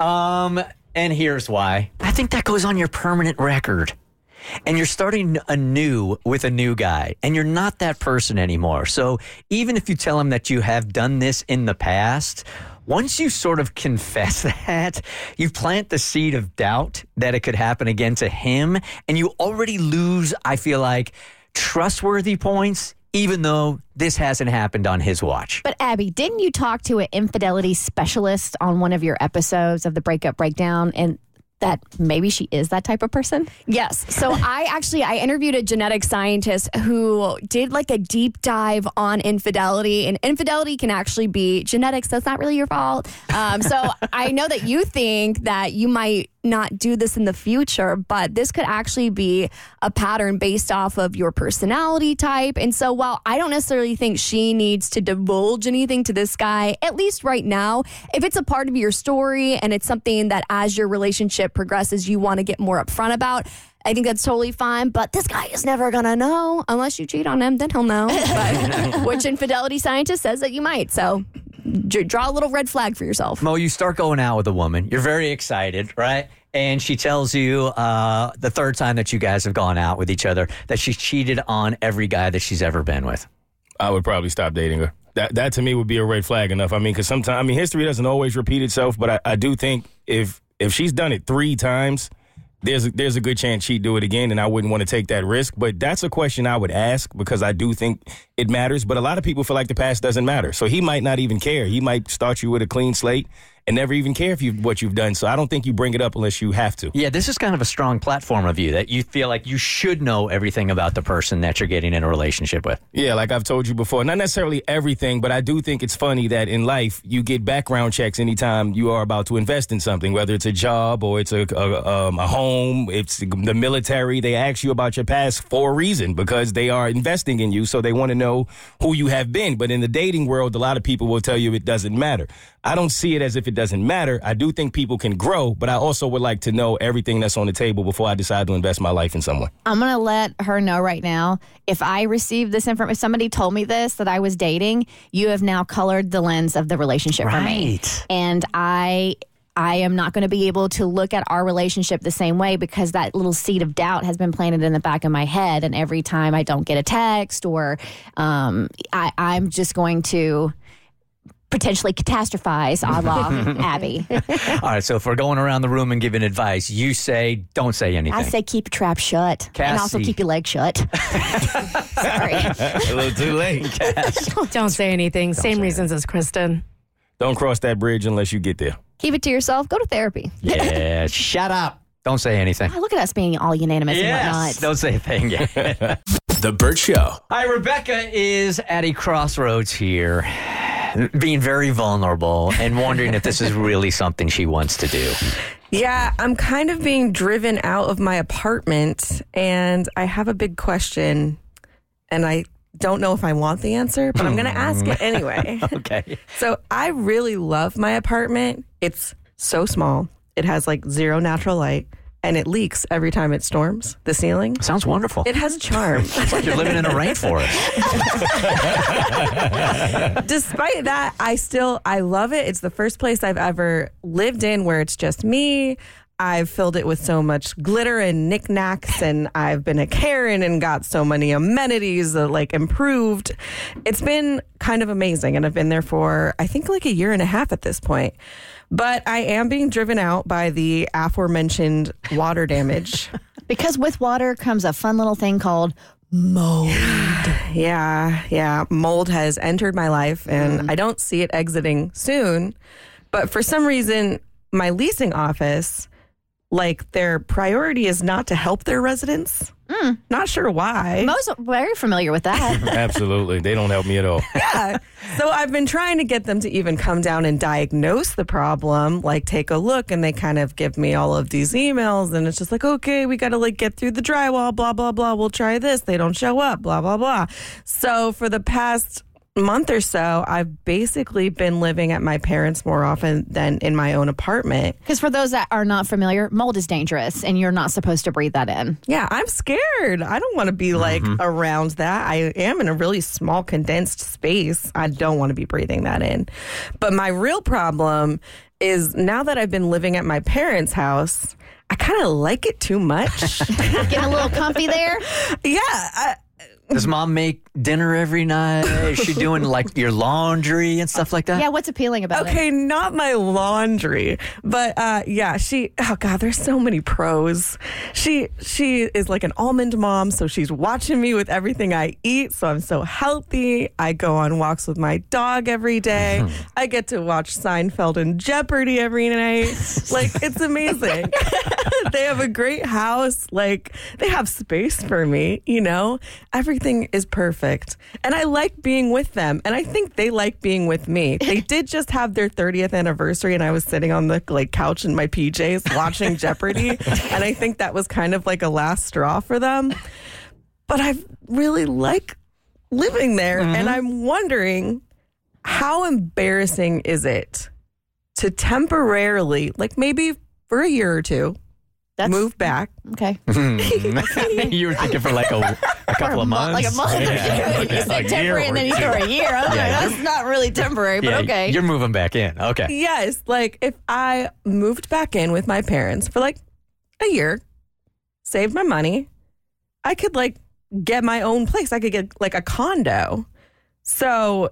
Speaker 3: And here's why. I think that goes on your permanent record. And you're starting anew with a new guy, and you're not that person anymore. So even if you tell him that you have done this in the past, once you sort of confess that, you plant the seed of doubt that it could happen again to him, and you already lose, I feel like, trustworthy points, even though this hasn't happened on his watch.
Speaker 5: But Abby, didn't you talk to an infidelity specialist on one of your episodes of the Breakup Breakdown, and that maybe she is that type of person?
Speaker 6: Yes. So I interviewed a genetic scientist who did like a deep dive on infidelity, and infidelity can actually be genetics. That's not really your fault. So I know that you think that you might not do this in the future, but this could actually be a pattern based off of your personality type. And so while I don't necessarily think she needs to divulge anything to this guy, at least right now, if it's a part of your story and it's something that as your relationship progresses, you want to get more upfront about, I think that's totally fine. But this guy is never going to know unless you cheat on him, then he'll know. But, which infidelity scientist says that you might. So draw a little red flag for yourself.
Speaker 3: Mo, you start going out with a woman. You're very excited, right? And she tells you the third time that you guys have gone out with each other that she's cheated on every guy that she's ever been with.
Speaker 4: I would probably stop dating her. That to me would be a red flag enough. I mean, because sometimes, history doesn't always repeat itself, but I do think if she's done it 3 times, there's a good chance she'd do it again, and I wouldn't want to take that risk. But that's a question I would ask because I do think it matters. But a lot of people feel like the past doesn't matter. So he might not even care. He might start you with a clean slate and never even care if what you've done. So I don't think you bring it up unless you have to.
Speaker 3: Yeah, this is kind of a strong platform of you that you feel like you should know everything about the person that you're getting in a relationship with.
Speaker 4: Yeah, like I've told you before, not necessarily everything, but I do think it's funny that in life you get background checks anytime you are about to invest in something, whether it's a job or it's a home, it's the military. They ask you about your past for a reason because they are investing in you, so they want to know who you have been. But in the dating world, a lot of people will tell you it doesn't matter. I don't see it as if it doesn't matter. I do think people can grow, but I also would like to know everything that's on the table before I decide to invest my life in someone.
Speaker 5: I'm going to let her know right now, if I received this information, if somebody told me this, that I was dating, you have now colored the lens of the relationship for me. And I am not going to be able to look at our relationship the same way because that little seed of doubt has been planted in the back of my head. And every time I don't get a text or I'm just going to potentially catastrophize a la Abby.
Speaker 3: All right, so if we're going around the room and giving advice, you say don't say anything.
Speaker 5: I say keep your trap shut.
Speaker 3: Cassie.
Speaker 5: And also keep your legs shut. Sorry.
Speaker 4: A little too late.
Speaker 9: Don't say anything. Same reasons as Kristen.
Speaker 4: Don't cross that bridge unless you get there.
Speaker 5: Keep it to yourself. Go to therapy.
Speaker 3: Yeah, shut up. Don't say anything.
Speaker 5: Oh, look at us being all unanimous and whatnot.
Speaker 3: Don't say a thing. Yeah.
Speaker 7: The Burt Show.
Speaker 3: Hi, Rebecca is at a crossroads here, being very vulnerable and wondering if this is really something she wants to do.
Speaker 14: Yeah, I'm kind of being driven out of my apartment, and I have a big question, and I don't know if I want the answer, but I'm going to ask it anyway.
Speaker 3: Okay.
Speaker 14: So I really love my apartment. It's so small. It has like 0 natural light. And it leaks every time it storms, the ceiling.
Speaker 3: Sounds wonderful.
Speaker 14: It has charm.
Speaker 3: It's like you're living in a rainforest.
Speaker 14: Despite that, I love it. It's the first place I've ever lived in where it's just me. I've filled it with so much glitter and knickknacks, and I've been a Karen and got so many amenities that improved. It's been kind of amazing, and I've been there for, I think, like a year and a half at this point. But I am being driven out by the aforementioned water damage.
Speaker 5: Because with water comes a fun little thing called mold.
Speaker 14: Yeah. Mold has entered my life, and I don't see it exiting soon. But for some reason, my leasing office, their priority is not to help their residents. Not sure why.
Speaker 5: Mo's very familiar with that.
Speaker 4: Absolutely. They don't help me at all.
Speaker 14: Yeah. So I've been trying to get them to even come down and diagnose the problem, take a look, and they kind of give me all of these emails, and it's just okay, we got to get through the drywall, blah, blah, blah. We'll try this. They don't show up, blah, blah, blah. So for the past month or so, I've basically been living at my parents' more often than in my own apartment.
Speaker 5: Because for those that are not familiar, mold is dangerous and you're not supposed to breathe that in.
Speaker 14: Yeah, I'm scared. I don't want to be like around that. I am in a really small, condensed space. I don't want to be breathing that in. But my real problem is now that I've been living at my parents' house, I kind of like it too much.
Speaker 5: Getting a little comfy there?
Speaker 14: Yeah.
Speaker 3: Does mom make dinner every night? Is she doing like your laundry and stuff like that?
Speaker 5: Yeah, what's appealing about it?
Speaker 14: Okay, not my laundry, but yeah, oh God, there's so many pros. She is like an almond mom, so she's watching me with everything I eat, so I'm so healthy. I go on walks with my dog every day. I get to watch Seinfeld and Jeopardy every night. Like, it's amazing. They have a great house. Like, they have space for me, you know? Everything is perfect. And I like being with them. And I think they like being with me. They did just have their 30th anniversary, and I was sitting on the couch in my PJs watching Jeopardy. And I think that was kind of like a last straw for them. But I really like living there. And I'm wondering, how embarrassing is it to temporarily, like maybe for a year or two, move back?
Speaker 5: Okay.
Speaker 3: You were thinking for like a couple of months?
Speaker 5: Like a month.
Speaker 3: Yeah.
Speaker 5: You say temporary and then you throw a year. I'm like, that's not really temporary, but okay.
Speaker 3: You're moving back in. Okay.
Speaker 14: Yes. Like if I moved back in with my parents for like a year, saved my money, I could like get my own place. I could get like a condo. So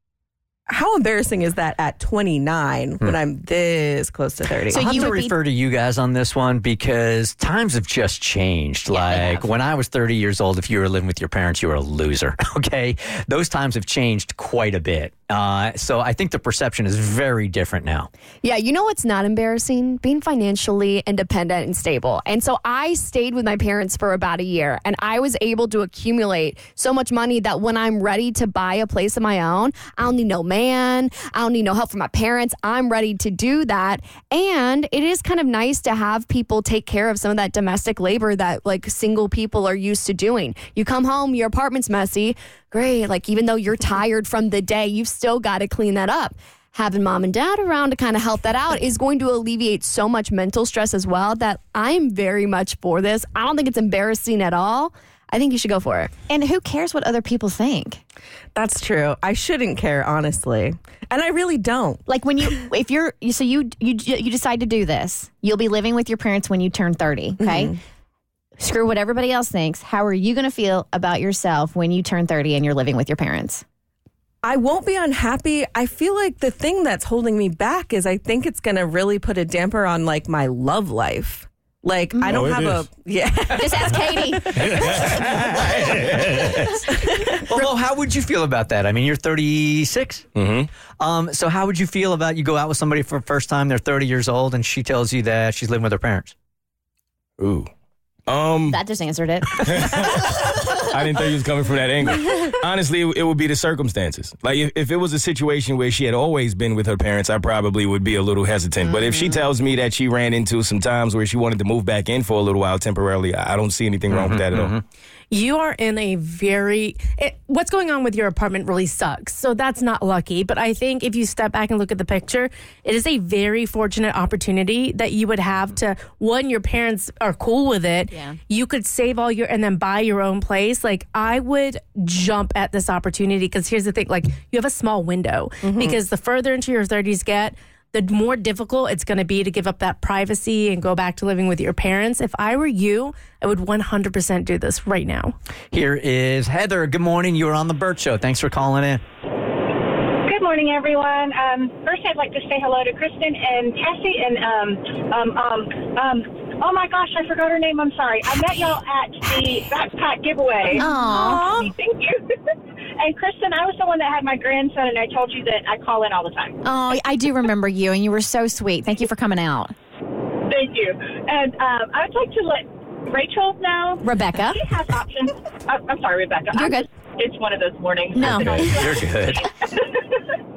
Speaker 14: how embarrassing is that at 29 when I'm this close to 30?
Speaker 3: So I'll have to refer to you guys on this one because times have just changed. Like when I was 30 years old, if you were living with your parents, you were a loser. Okay. Those times have changed quite a bit. So I think the perception is very different now.
Speaker 6: Yeah, you know what's not embarrassing? Being financially independent and stable. And so I stayed with my parents for about a year, and I was able to accumulate so much money that when I'm ready to buy a place of my own, I don't need no man. I don't need no help from my parents. I'm ready to do that. And it is kind of nice to have people take care of some of that domestic labor that like single people are used to doing. You come home, your apartment's messy. Great. Like, even though you're tired from the day, you've still got to clean that up. Having mom and dad around to kind of help that out is going to alleviate so much mental stress as well that I'm very much for this. I don't think it's embarrassing at all. I think you should go for it.
Speaker 5: And who cares what other people think?
Speaker 14: That's true. I shouldn't care, honestly. And I really don't.
Speaker 5: Like when you decide to do this, you'll be living with your parents when you turn 30, okay? Screw what everybody else thinks. How are you going to feel about yourself when you turn 30 and you're living with your parents?
Speaker 14: I won't be unhappy. I feel like the thing that's holding me back is I think it's going to really put a damper on like my love life. Like I don't have
Speaker 5: Just ask Katie.
Speaker 3: Well, how would you feel about that? I mean, you're 36. So how would you feel about you go out with somebody for the first time, they're 30 years old, and she tells you that she's living with her parents?
Speaker 4: Ooh.
Speaker 5: That just answered it.
Speaker 4: I didn't think he was coming from that angle. Honestly, it would be the circumstances. Like, if it was a situation where she had always been with her parents, I probably would be a little hesitant. But if she tells me that she ran into some times where she wanted to move back in for a little while temporarily, I don't see anything wrong with that at all.
Speaker 9: You are in a what's going on with your apartment really sucks. So that's not lucky. But I think if you step back and look at the picture, it is a very fortunate opportunity that you would have to, one, your parents are cool with it. Yeah. You could save and then buy your own place. Like, I would jump at this opportunity because here's the thing, like, you have a small window because the further into your 30s get, the more difficult it's going to be to give up that privacy and go back to living with your parents. If I were you, I would 100% do this right now.
Speaker 3: Here is Heather. Good morning. You are on the Burt Show. Thanks for calling in.
Speaker 15: Good morning, everyone. First, I'd like to say hello to Kristen and Cassie and oh my gosh, I forgot her name. I'm sorry. I met y'all at the backpack giveaway.
Speaker 5: Aww.
Speaker 15: Thank you. And Kristen, I was the one that had my grandson, and I told you that I call in all the time.
Speaker 5: Oh, I do remember you, and you were so sweet. Thank you for coming out.
Speaker 15: Thank you. And I would like to let Rachel know.
Speaker 5: Rebecca.
Speaker 15: She has options. I'm sorry, Rebecca.
Speaker 5: You're good.
Speaker 15: It's one of those mornings.
Speaker 5: No.
Speaker 3: You're good.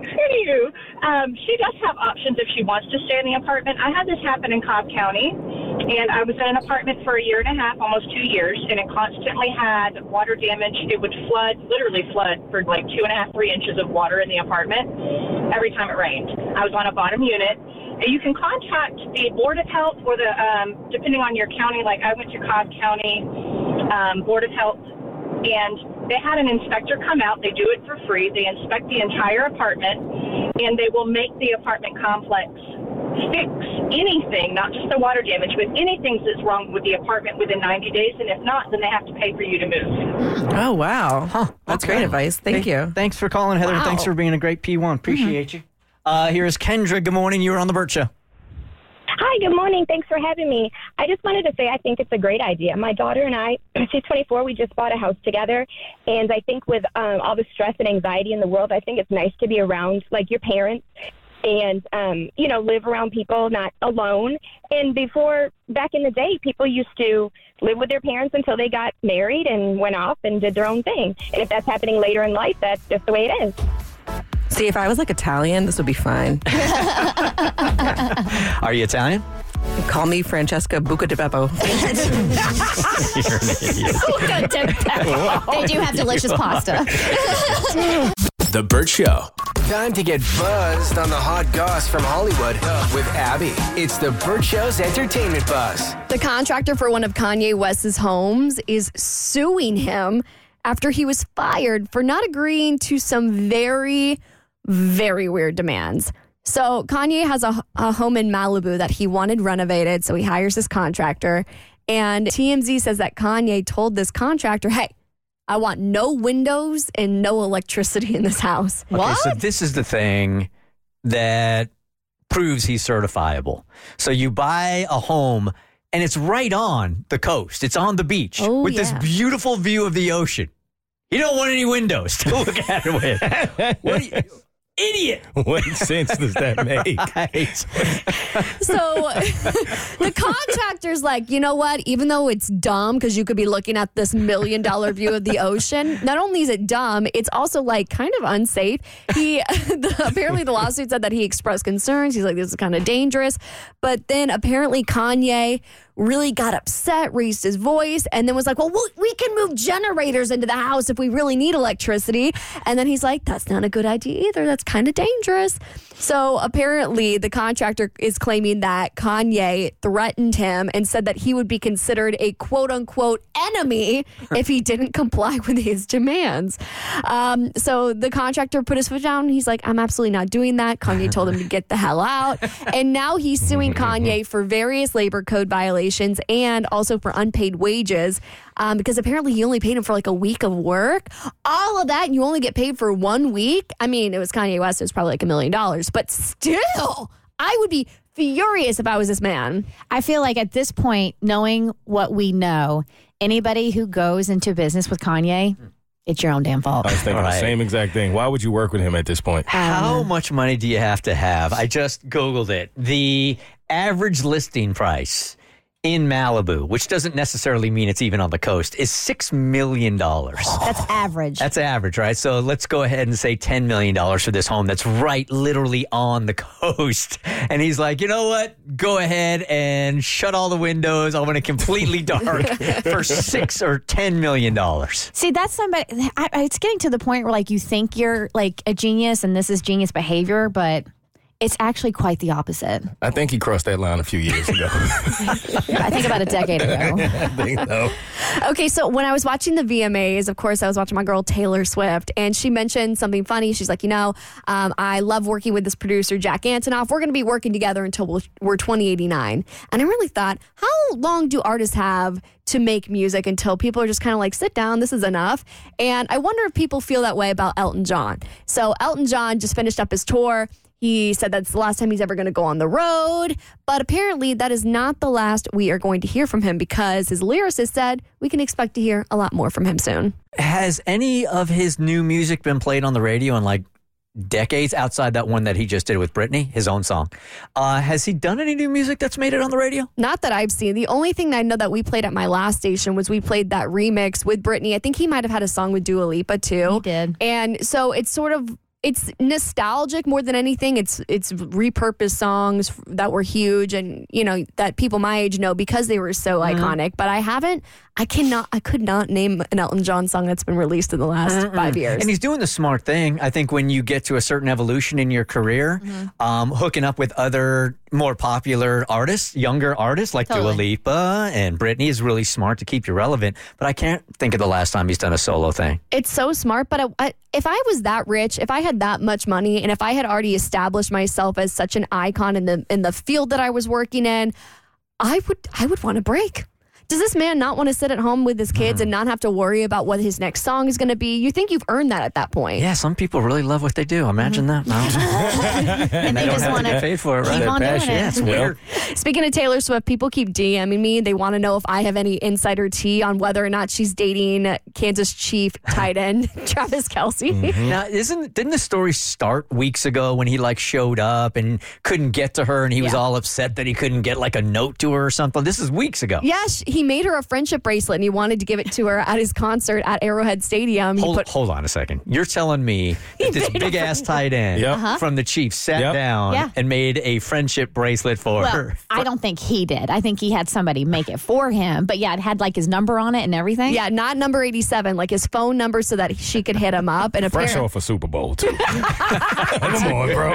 Speaker 15: Anywho, she does have options if she wants to stay in the apartment. I had this happen in Cobb County. And I was in an apartment for a year and a half, almost 2 years, and it constantly had water damage. It would flood, literally flood, for like 2.5, 3 inches of water in the apartment every time it rained. I was on a bottom unit. And you can contact the Board of Health or the, depending on your county, like I went to Cobb County Board of Health, and they had an inspector come out. They do it for free. They inspect the entire apartment, and they will make the apartment complex fix anything, not just the water damage, but anything that's wrong with the apartment within 90 days. And if not, then they have to pay for you to move.
Speaker 14: Oh, wow. That's great advice. Thank you.
Speaker 3: Thanks for calling, Heather.
Speaker 14: Wow.
Speaker 3: Thanks for being a great P1. Appreciate you. Here's Kendra. Good morning. You were on the Burt Show.
Speaker 16: Hi, good morning. Thanks for having me. I just wanted to say I think it's a great idea. My daughter and I, she's 24, we just bought a house together. And I think with all the stress and anxiety in the world, I think it's nice to be around, like, your parents and, live around people, not alone. And back in the day, people used to live with their parents until they got married and went off and did their own thing. And if that's happening later in life, that's just the way it is.
Speaker 14: See, if I was like Italian, this would be fine.
Speaker 3: Are you Italian?
Speaker 14: Call me Francesca Buca di Beppo.
Speaker 3: You're an idiot.
Speaker 5: They do have delicious pasta.
Speaker 7: The Burt Show. Time to get buzzed on the hot goss from Hollywood with Abby. It's the Burt Show's entertainment buzz.
Speaker 6: The contractor for one of Kanye West's homes is suing him after he was fired for not agreeing to some very, very weird demands. So Kanye has a home in Malibu that he wanted renovated, so he hires this contractor. And TMZ says that Kanye told this contractor, hey, I want no windows and no electricity in this house.
Speaker 3: Okay, so this is the thing that proves he's certifiable. So you buy a home, and it's right on the coast. It's on the beach with this beautiful view of the ocean. You don't want any windows to look at it with. What are you... Idiot.
Speaker 4: What sense does that make?
Speaker 6: So the contractor's like, you know what? Even though it's dumb because you could be looking at this $1 million view of the ocean, not only is it dumb, it's also like kind of unsafe. Apparently the lawsuit said that he expressed concerns. He's like, this is kind of dangerous. But then apparently Kanye really got upset, raised his voice, and then was like, well, we can move generators into the house if we really need electricity. And then he's like, that's not a good idea either. That's kind of dangerous. So apparently the contractor is claiming that Kanye threatened him and said that he would be considered a quote-unquote enemy if he didn't comply with his demands. So the contractor put his foot down. And he's like, I'm absolutely not doing that. Kanye told him to get the hell out. And now he's suing Kanye for various labor code violations and also for unpaid wages because apparently he only paid him for like a week of work. All of that, and you only get paid for 1 week. I mean, it was Kanye West. It was probably like $1 million. But still, I would be furious if I was this man.
Speaker 5: I feel like at this point, knowing what we know, anybody who goes into business with Kanye, it's your own damn fault.
Speaker 4: I was thinking the same exact thing. Why would you work with him at this point?
Speaker 3: How much money do you have to have? I just Googled it. The average listing price in Malibu, which doesn't necessarily mean it's even on the coast, is $6 million.
Speaker 5: That's average.
Speaker 3: That's average, right? So let's go ahead and say $10 million for this home that's right literally on the coast. And he's like, you know what? Go ahead and shut all the windows. I want it completely dark for $6 or $10 million.
Speaker 5: See, that's somebody, it's getting to the point where like you think you're like a genius and this is genius behavior, but it's actually quite the opposite.
Speaker 4: I think he crossed that line a few years ago.
Speaker 5: I think about a decade ago.
Speaker 4: I think so.
Speaker 6: Okay, so when I was watching the VMAs, of course, I was watching my girl Taylor Swift, and she mentioned something funny. She's like, I love working with this producer, Jack Antonoff. We're going to be working together until we're 2089. And I really thought, how long do artists have to make music until people are just kind of like, sit down, this is enough? And I wonder if people feel that way about Elton John. So Elton John just finished up his tour. He said that's the last time he's ever going to go on the road. But apparently that is not the last we are going to hear from him because his lyricist said we can expect to hear a lot more from him soon.
Speaker 3: Has any of his new music been played on the radio in like decades outside that one that he just did with Britney, his own song? Has he done any new music that's made it on the radio?
Speaker 6: Not that I've seen. The only thing that I know that we played at my last station was we played that remix with Britney. I think he might have had a song with Dua Lipa too.
Speaker 5: He did.
Speaker 6: And so it's sort of it's nostalgic more than anything. It's repurposed songs that were huge and, that people my age know because they were so iconic. But I could not name an Elton John song that's been released in the last 5 years.
Speaker 3: And he's doing the smart thing. I think when you get to a certain evolution in your career, hooking up with other more popular artists, younger artists like Dua Lipa and Britney is really smart to keep you relevant. But I can't think of the last time he's done a solo thing.
Speaker 6: It's so smart. But if I was that rich, if I had that much money, and if I had already established myself as such an icon in the field that I was working in, I would want a break. Does this man not want to sit at home with his kids and not have to worry about what his next song is going to be? You think you've earned that at that point.
Speaker 3: Yeah, some people really love what they do. Imagine that.
Speaker 6: And
Speaker 3: they just want to get paid for it, right?
Speaker 6: keep on doing it.
Speaker 3: Yeah, it's weird.
Speaker 6: Speaking of Taylor Swift, people keep DMing me. They want to know if I have any insider tea on whether or not she's dating Kansas Chief tight end Travis Kelce.
Speaker 3: Now, didn't the story start weeks ago when he showed up and couldn't get to her and he was all upset that he couldn't get a note to her or something? This is weeks ago.
Speaker 6: Yes, he made her a friendship bracelet and he wanted to give it to her at his concert at Arrowhead Stadium.
Speaker 3: Hold on a second. You're telling me that this big-ass tight end from the Chiefs sat down and made a friendship bracelet for her?
Speaker 17: I don't think he did. I think he had somebody make it for him. But yeah, it had his number on it and everything.
Speaker 6: Yeah, not number 87, his phone number so that she could hit him up. And
Speaker 4: fresh off a Super Bowl, too. Come on, bro.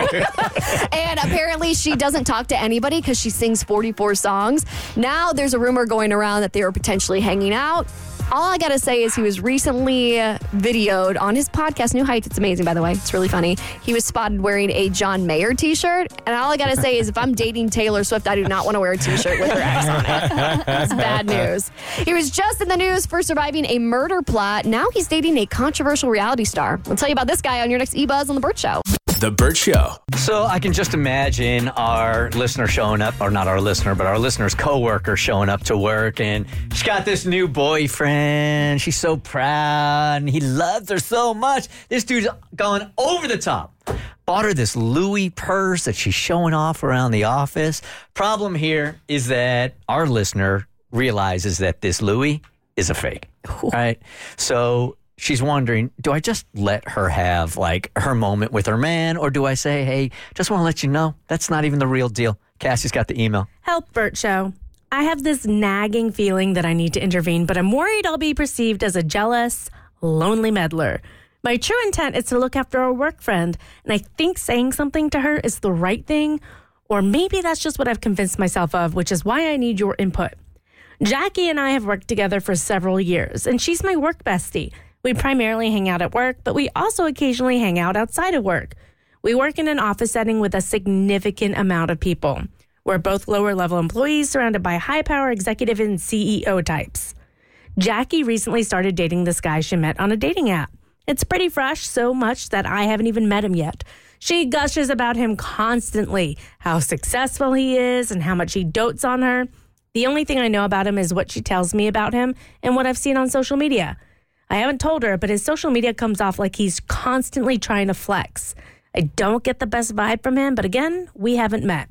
Speaker 6: And apparently she doesn't talk to anybody because she sings 44 songs. Now there's a rumor going around that they were potentially hanging out. All I gotta say is he was recently videoed on his podcast, New Heights. It's amazing, by the way. It's really funny. He was spotted wearing a John Mayer t-shirt. And all I gotta say is if I'm dating Taylor Swift, I do not want to wear a t-shirt with her ex on it. That's bad news. He was just in the news for surviving a murder plot. Now he's dating a controversial reality star. We'll tell you about this guy on your next eBuzz on The Burt Show.
Speaker 7: The Burt Show.
Speaker 3: So I can just imagine our listener showing up, or not our listener, but our listener's coworker showing up to work, and she's got this new boyfriend. She's so proud, and he loves her so much. This dude's going over the top. Bought her this Louis purse that she's showing off around the office. Problem here is that our listener realizes that this Louis is a fake, right? So she's wondering, do I just let her have her moment with her man, or do I say, hey, just want to let you know that's not even the real deal? Cassie's got the email.
Speaker 9: Help, Burt Show. I have this nagging feeling that I need to intervene, but I'm worried I'll be perceived as a jealous, lonely meddler. My true intent is to look after a work friend, and I think saying something to her is the right thing, or maybe that's just what I've convinced myself of, which is why I need your input. Jackie and I have worked together for several years, and she's my work bestie. We primarily hang out at work, but we also occasionally hang out outside of work. We work in an office setting with a significant amount of people. We're both lower-level employees surrounded by high-power executive and CEO types. Jackie recently started dating this guy she met on a dating app. It's pretty fresh, so much that I haven't even met him yet. She gushes about him constantly, how successful he is and how much he dotes on her. The only thing I know about him is what she tells me about him and what I've seen on social media. I haven't told her, but his social media comes off like he's constantly trying to flex. I don't get the best vibe from him, but again, we haven't met.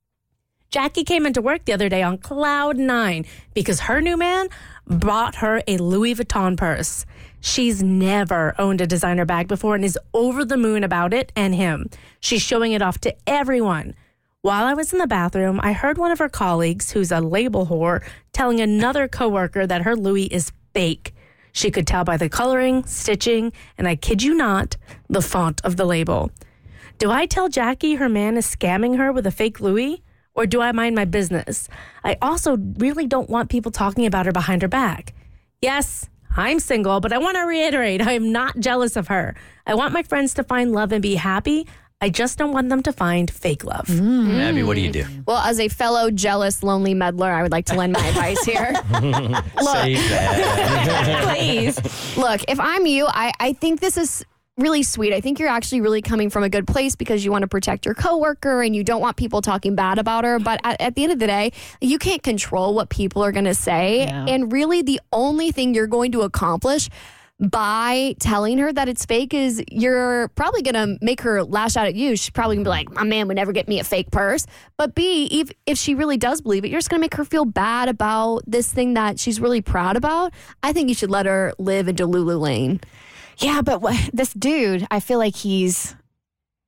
Speaker 9: Jackie came into work the other day on cloud 9 because her new man bought her a Louis Vuitton purse. She's never owned a designer bag before and is over the moon about it and him. She's showing it off to everyone. While I was in the bathroom, I heard one of her colleagues, who's a label whore, telling another coworker that her Louis is fake. She could tell by the coloring, stitching, and I kid you not, the font of the label. Do I tell Jackie her man is scamming her with a fake Louis? Or do I mind my business? I also really don't want people talking about her behind her back. Yes, I'm single, but I want to reiterate, I am not jealous of her. I want my friends to find love and be happy. I just don't want them to find fake love.
Speaker 3: Abby, what do you do?
Speaker 6: Well, as a fellow jealous, lonely meddler, I would like to lend my advice here.
Speaker 3: Save that.
Speaker 6: Please. Look, if I'm you, I think this is really sweet. I think you're actually really coming from a good place because you want to protect your coworker and you don't want people talking bad about her. But at the end of the day, you can't control what people are going to say. Yeah. And really, the only thing you're going to accomplish by telling her that it's fake is you're probably going to make her lash out at you. She's probably going to be like, my man would never get me a fake purse. But B, if she really does believe it, you're just going to make her feel bad about this thing that she's really proud about. I think you should let her live into Lulu Lane.
Speaker 17: Yeah, but this dude, I feel like he's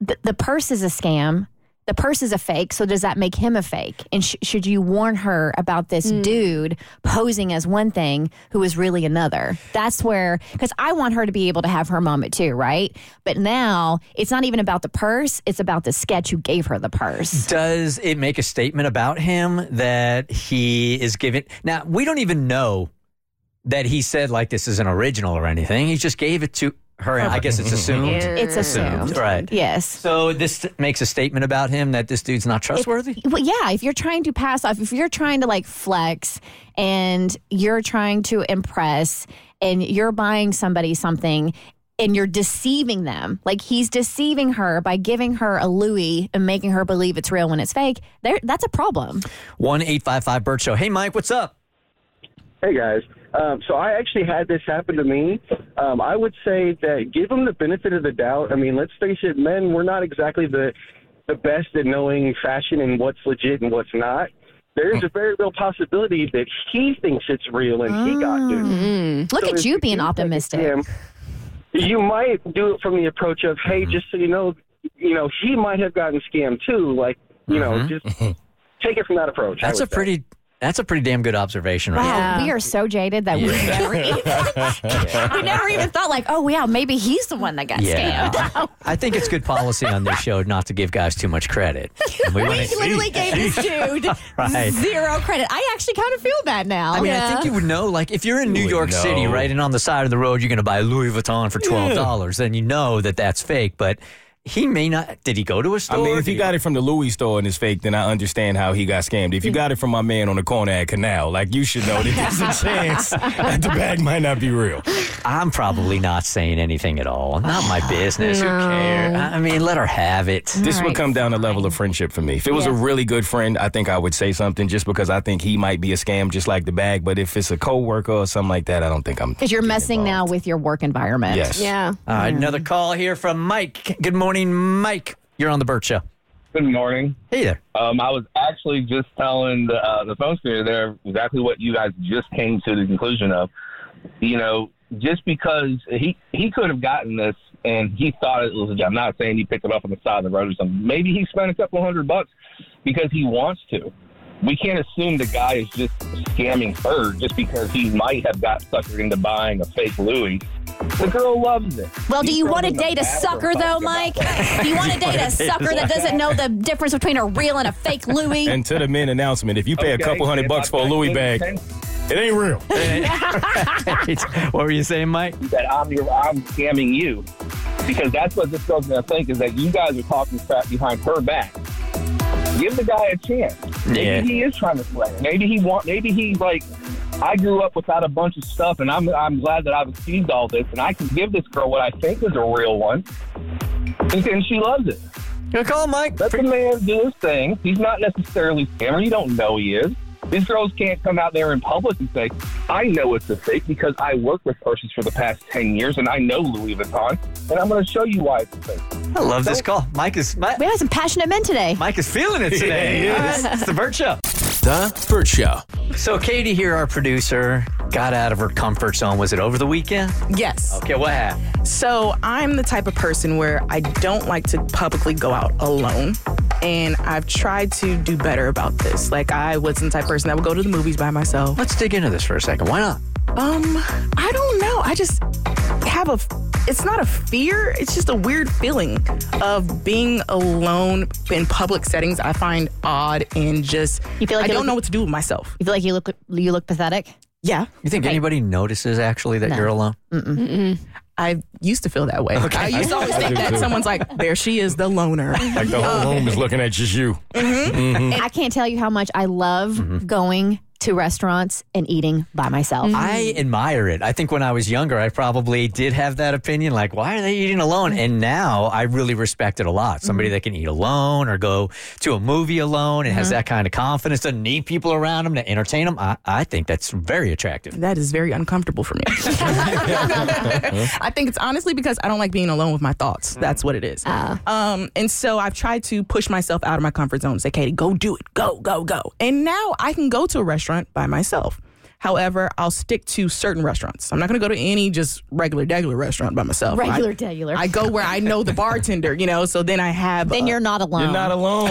Speaker 17: the purse is a scam. The purse is a fake, so does that make him a fake? And should you warn her about this dude posing as one thing who is really another? That's where, because I want her to be able to have her moment too, right? But now it's not even about the purse, it's about the sketch who gave her the purse.
Speaker 3: Does it make a statement about him that he is giving? Now, we don't even know that he said like this is an original or anything. He just gave it to her. I guess it's assumed.
Speaker 17: It's assumed.
Speaker 3: Right.
Speaker 17: Yes.
Speaker 3: So this makes a statement about him that this dude's not trustworthy?
Speaker 17: Well, yeah, if you're trying to pass off, if you're trying to like flex and you're trying to impress and you're buying somebody something and you're deceiving them, like he's deceiving her by giving her a Louis and making her believe it's real when it's fake, that's a problem.
Speaker 3: 1-855-BERT Show. Hey, Mike, what's up?
Speaker 18: Hey, guys. So I actually had this happen to me. I would say that give them the benefit of the doubt. I mean, let's face it, men, we're not exactly the best at knowing fashion and what's legit and what's not. There's a very real possibility that he thinks it's real and he got duped.
Speaker 17: Look
Speaker 18: So
Speaker 17: at
Speaker 18: if
Speaker 17: you
Speaker 18: you
Speaker 17: being
Speaker 18: think
Speaker 17: optimistic.
Speaker 18: it's him, you might do it from the approach of, hey, just so you know, he might have gotten scammed too. Like, just take it from that approach.
Speaker 3: That's a pretty damn good observation, right?
Speaker 17: Wow, we are so jaded that we never even thought like, oh, yeah, maybe he's the one that got scammed.
Speaker 3: I think it's good policy on this show not to give guys too much credit.
Speaker 17: We literally gave this dude zero credit. I actually kind of feel bad now.
Speaker 3: I mean, I think you would know, like, if you're in New York City, right, and on the side of the road, you're going to buy Louis Vuitton for $12, then you know that that's fake, but he may not. Did he go to a store?
Speaker 4: I mean, if he got it from the Louis store and it's fake, then I understand how he got scammed. If you got it from my man on the corner at Canal, like, you should know that there's a chance that the bag might not be real.
Speaker 3: I'm probably not saying anything at all. Not my business. Who cares? I mean, let her have it.
Speaker 4: This would come down to level of friendship for me. If it was a really good friend, I think I would say something just because I think he might be a scam just like the bag. But if it's a coworker or something like that, I don't think I'm.
Speaker 17: Because you're messing now with your work environment.
Speaker 4: Yes.
Speaker 6: Yeah.
Speaker 3: All right, another call here from Mike. Good morning, Mike. You're on the Bert Show.
Speaker 19: Good morning.
Speaker 3: Hey there.
Speaker 19: I was actually just telling the phone screener there exactly what you guys just came to the conclusion of. Just because he could have gotten this and he thought it was a job. I'm not saying he picked it up on the side of the road or something. Maybe he spent a couple $100 because he wants to. We can't assume the guy is just scamming her just because he might have got suckered into buying a fake Louis. The girl loves it.
Speaker 17: Well, do you want to date a sucker, though, Mike? Do you want to date a sucker that doesn't know the difference between a real and a fake Louis?
Speaker 4: And to the men announcement, if you pay a couple $100 for a Louis bag, it ain't real.
Speaker 3: What were you saying, Mike?
Speaker 19: That I'm scamming you. Because that's what this girl's going to think, is that you guys are talking crap behind her back. Give the guy a chance. Maybe he is trying to play. Maybe he's like, I grew up without a bunch of stuff, and I'm glad that I've achieved all this, and I can give this girl what I think is a real one, and she loves it.
Speaker 3: Good call, Mike.
Speaker 19: Let the man do his thing. He's not necessarily a scammer. You don't know he is. These girls can't come out there in public and say, I know it's a fake because I worked with purses for the past 10 years, and I know Louis Vuitton, and I'm going to show you why it's a fake.
Speaker 3: I love this call. Mike is...
Speaker 17: We have some passionate men today.
Speaker 3: Mike is feeling it today. It's the Bert Show.
Speaker 7: The Bert Show.
Speaker 3: So Katie here, our producer, got out of her comfort zone. Was it over the weekend?
Speaker 20: Yes.
Speaker 3: Okay, what happened?
Speaker 20: So I'm the type of person where I don't like to publicly go out alone. And I've tried to do better about this. Like, I wasn't the type of person that would go to the movies by myself.
Speaker 3: Let's dig into this for a second. Why not?
Speaker 20: I don't know. I just have it's not a fear. It's just a weird feeling of being alone in public settings. I find odd and just,
Speaker 17: you feel like
Speaker 20: I don't know what to do with myself.
Speaker 17: You feel like you look pathetic?
Speaker 20: Yeah.
Speaker 3: You think anybody notices actually that you're alone?
Speaker 20: Mm-mm. I used to feel that way.
Speaker 3: Okay.
Speaker 20: I used to always think that someone's like, there she is, the loner.
Speaker 4: Like the whole room is looking at just you.
Speaker 17: And I can't tell you how much I love going to restaurants and eating by myself.
Speaker 3: I admire it. I think when I was younger, I probably did have that opinion, like, why are they eating alone? And now I really respect it a lot. Somebody that can eat alone or go to a movie alone and has that kind of confidence, doesn't need people around them to entertain them. I think that's very attractive.
Speaker 20: That is very uncomfortable for me. I think it's honestly because I don't like being alone with my thoughts. That's what it is. And so I've tried to push myself out of my comfort zone. Say, Katie, go do it. Go, go, go. And now I can go to a restaurant by myself. However, I'll stick to certain restaurants. I'm not going to go to any just regular restaurant by myself.
Speaker 17: Regular.
Speaker 20: I go where I know the bartender, so then I have...
Speaker 17: Then you're not alone.
Speaker 4: You're not alone.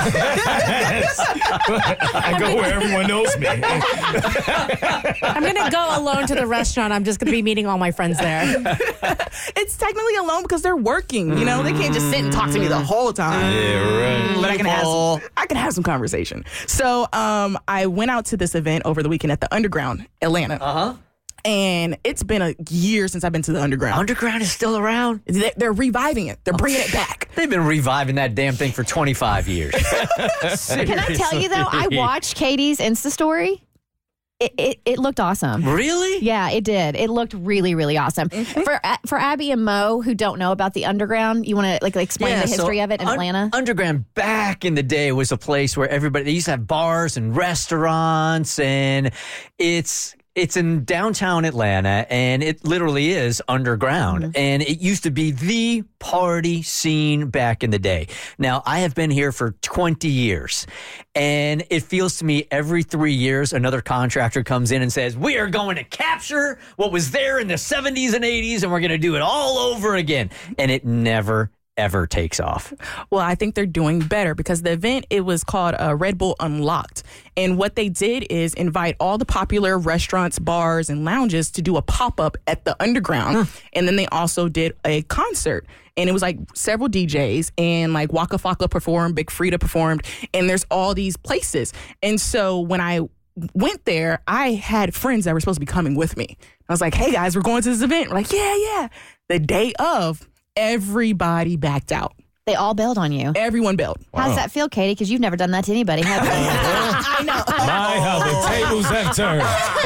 Speaker 4: I go where everyone knows me.
Speaker 9: I'm going to go alone to the restaurant. I'm just going to be meeting all my friends there.
Speaker 20: It's technically alone because they're working. They can't just sit and talk to me the whole time.
Speaker 4: Yeah, right.
Speaker 20: But I can have some conversation. So I went out to this event over the weekend at the Underground, Atlanta. And it's been a year since I've been to the Underground.
Speaker 3: Underground is still around?
Speaker 20: They're reviving it. They're bringing it back.
Speaker 3: They've been reviving that damn thing for 25 years.
Speaker 17: Can I tell you, though, I watched Katie's Insta story. It looked awesome.
Speaker 3: Really?
Speaker 17: Yeah, it did. It looked really, really awesome. For Abby and Mo, who don't know about the Underground, you want to explain the history of it in Atlanta?
Speaker 3: Underground back in the day was a place where they used to have bars and restaurants, and it's in downtown Atlanta, and it literally is underground. And it used to be the party scene back in the day. Now, I have been here for 20 years, and it feels to me every 3 years another contractor comes in and says, we are going to capture what was there in the 70s and 80s, and we're going to do it all over again. And it never ever takes off.
Speaker 20: Well, I think they're doing better because the event, it was called Red Bull Unlocked. And what they did is invite all the popular restaurants, bars, and lounges to do a pop-up at the Underground. And then they also did a concert. And it was several DJs, and Waka Flocka performed, Big Frida performed, and there's all these places. And so when I went there, I had friends that were supposed to be coming with me. I was like, hey guys, we're going to this event. We're like, yeah. The day of, everybody backed out.
Speaker 17: They all bailed on you.
Speaker 20: Everyone bailed.
Speaker 17: How does that feel, Katie? Because you've never done that to anybody, have you?
Speaker 20: I know.
Speaker 4: My, how the tables have turned.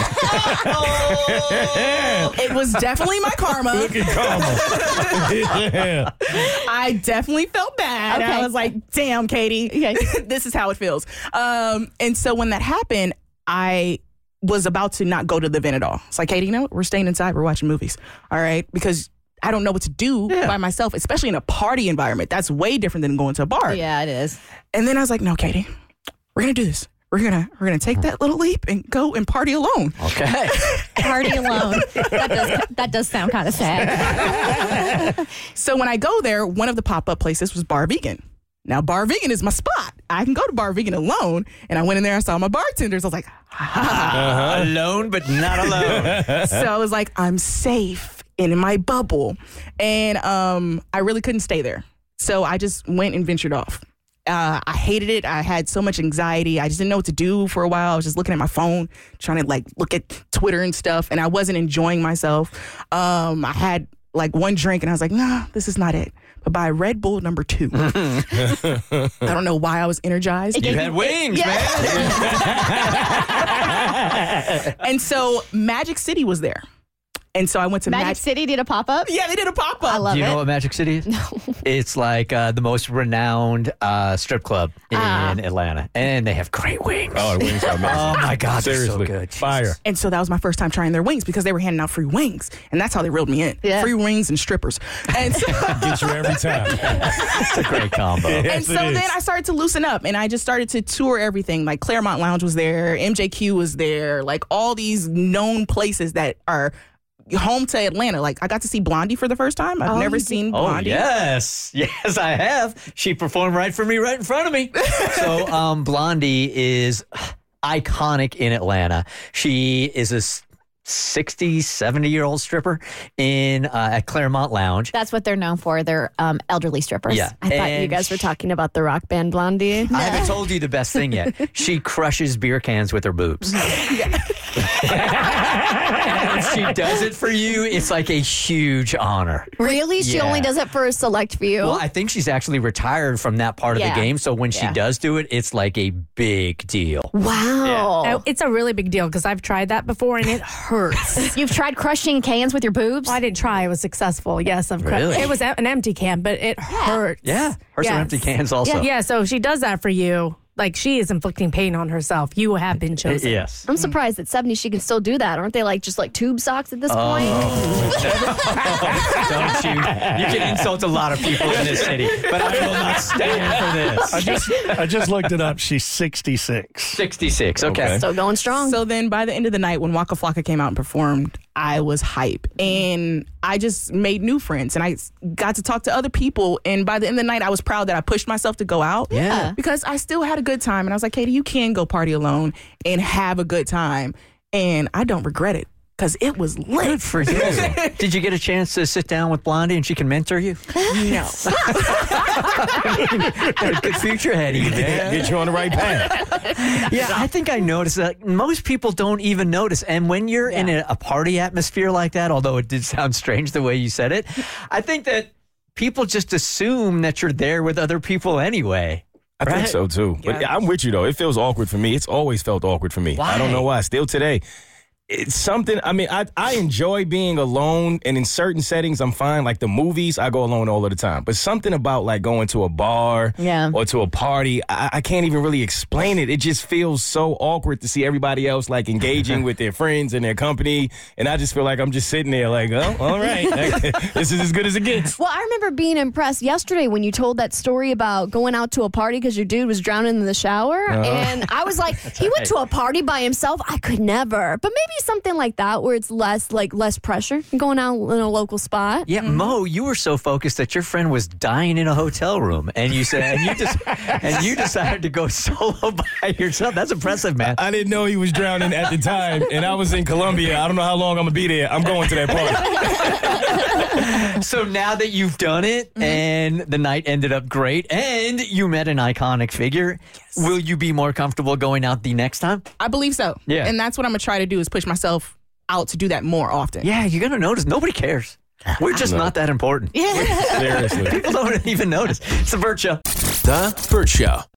Speaker 20: It was definitely my karma.
Speaker 4: Look at karma. Yeah.
Speaker 20: I definitely felt bad.
Speaker 17: Okay.
Speaker 20: I was like, damn, Katie, this is how it feels. And so when that happened, I was about to not go to the event at all. It's like, Katie, we're staying inside. We're watching movies. All right? Because I don't know what to do by myself, especially in a party environment. That's way different than going to a bar.
Speaker 17: Yeah, it is.
Speaker 20: And then I was like, no, Katie, we're going to do this. We're gonna take that little leap and go and party alone.
Speaker 3: Okay.
Speaker 17: Party alone. That does sound kind of sad.
Speaker 20: So when I go there, one of the pop-up places was Bar Vegan. Now, Bar Vegan is my spot. I can go to Bar Vegan alone. And I went in there and saw my bartenders. I was like,
Speaker 3: alone, but not alone.
Speaker 20: So I was like, I'm safe and in my bubble. And I really couldn't stay there. So I just went and ventured off. I hated it. I had so much anxiety. I just didn't know what to do for a while. I was just looking at my phone, trying to look at Twitter and stuff. And I wasn't enjoying myself. I had one drink and I was like, nah, this is not it. But by Red Bull number 2, I don't know why I was energized.
Speaker 3: You had wings, man.
Speaker 20: And so Magic City was there. And so I went to
Speaker 17: Magic City did a pop-up?
Speaker 20: Yeah, they did a pop-up.
Speaker 17: I love it.
Speaker 3: Do you know what Magic City is?
Speaker 17: No.
Speaker 3: It's the most renowned strip club in Atlanta. And they have great wings.
Speaker 4: Oh, the wings are amazing.
Speaker 3: Oh, my God.
Speaker 4: Seriously.
Speaker 3: They're so good.
Speaker 4: Fire.
Speaker 20: And so that was my first time trying their wings because they were handing out free wings. And that's how they reeled me in.
Speaker 17: Yeah.
Speaker 20: Free wings and strippers. And so,
Speaker 4: Get you every time.
Speaker 3: It's a great combo.
Speaker 20: and
Speaker 4: Yes,
Speaker 20: so
Speaker 4: it is.
Speaker 20: then I started to loosen up and I just started to tour everything. Claremont Lounge was there. MJQ was there. All these known places that are home to Atlanta. I got to see Blondie for the first time. I've never seen Blondie.
Speaker 3: Oh, yes. Yes, I have. She performed right in front of me. So Blondie is iconic in Atlanta. She is a 60, 70-year-old stripper at Claremont Lounge.
Speaker 17: That's what they're known for. They're elderly strippers.
Speaker 3: Yeah.
Speaker 6: I thought you guys were talking about the rock band Blondie.
Speaker 3: I haven't told you the best thing yet. She crushes beer cans with her boobs. And if she does it for you, it's like a huge honor.
Speaker 6: Really? She only does it for a select few?
Speaker 3: Well, I think she's actually retired from that part of the game. So when she does do it, it's like a big deal.
Speaker 6: Wow.
Speaker 9: Oh, it's a really big deal because I've tried that before and it hurts.
Speaker 17: You've tried crushing cans with your boobs?
Speaker 9: Well, I didn't try. I was successful. Yes, I've
Speaker 3: Really?
Speaker 9: It was an empty can, but it hurts.
Speaker 3: Yeah. Hers are empty cans also.
Speaker 9: Yeah, so if she does that for you, Like, she is inflicting pain on herself. You have been chosen.
Speaker 3: Yes.
Speaker 6: I'm surprised at 70 she can still do that. Aren't they just like tube socks at this point?
Speaker 3: Don't you? You can insult a lot of people in this city, but I will not stand for this.
Speaker 8: I just looked it up. She's 66.
Speaker 3: 66. Okay.
Speaker 6: So going strong.
Speaker 20: So then by the end of the night, when Waka Flocka came out and performed, I was hype. And I just made new friends. And I got to talk to other people. And by the end of the night, I was proud that I pushed myself to go out.
Speaker 3: Yeah.
Speaker 20: Because I still had a good time. And I was like, Katie, you can go party alone and have a good time. And I don't regret it. Because it was lit.
Speaker 3: Good for you. Did you get a chance to sit down with Blondie and she can mentor you?
Speaker 20: No.
Speaker 3: Got a good future ahead of you, man.
Speaker 4: Get you on the right path.
Speaker 3: Yeah, I think I noticed that most people don't even notice. And when you're in a party atmosphere like that, although it did sound strange the way you said it, I think that people just assume that you're there with other people anyway.
Speaker 4: I think so, too. But I'm with you, though. It feels awkward for me. It's always felt awkward for me.
Speaker 3: Why?
Speaker 4: I don't know why. Still today. It's something, I mean, I enjoy being alone, and in certain settings, I'm fine. Like the movies, I go alone all of the time. But something about like going to a bar or to a party, I can't even really explain it. It just feels so awkward to see everybody else like engaging with their friends and their company. And I just feel like I'm just sitting there like, oh, all right. This is as good as it gets.
Speaker 6: Well, I remember being impressed yesterday when you told that story about going out to a party because your dude was drowning in the shower. And I was like, he went to a party by himself. I could never. But maybe something like that where it's less pressure going out in a local spot.
Speaker 3: Yeah, Mo, you were so focused that your friend was dying in a hotel room, and you said, and you decided to go solo by yourself. That's impressive, man.
Speaker 4: I didn't know he was drowning at the time, and I was in Colombia. I don't know how long I'm gonna be there. I'm going to that party.
Speaker 3: So now that you've done it, and the night ended up great, and you met an iconic figure, will you be more comfortable going out the next time?
Speaker 20: I believe so.
Speaker 3: Yeah.
Speaker 20: And that's what I'm going to try to do is push myself out to do that more often.
Speaker 3: Yeah, you're going to notice. Nobody cares. We're just not that important.
Speaker 20: Yeah.
Speaker 4: Seriously.
Speaker 3: People don't even notice. It's The Burt Show.
Speaker 7: The Burt Show.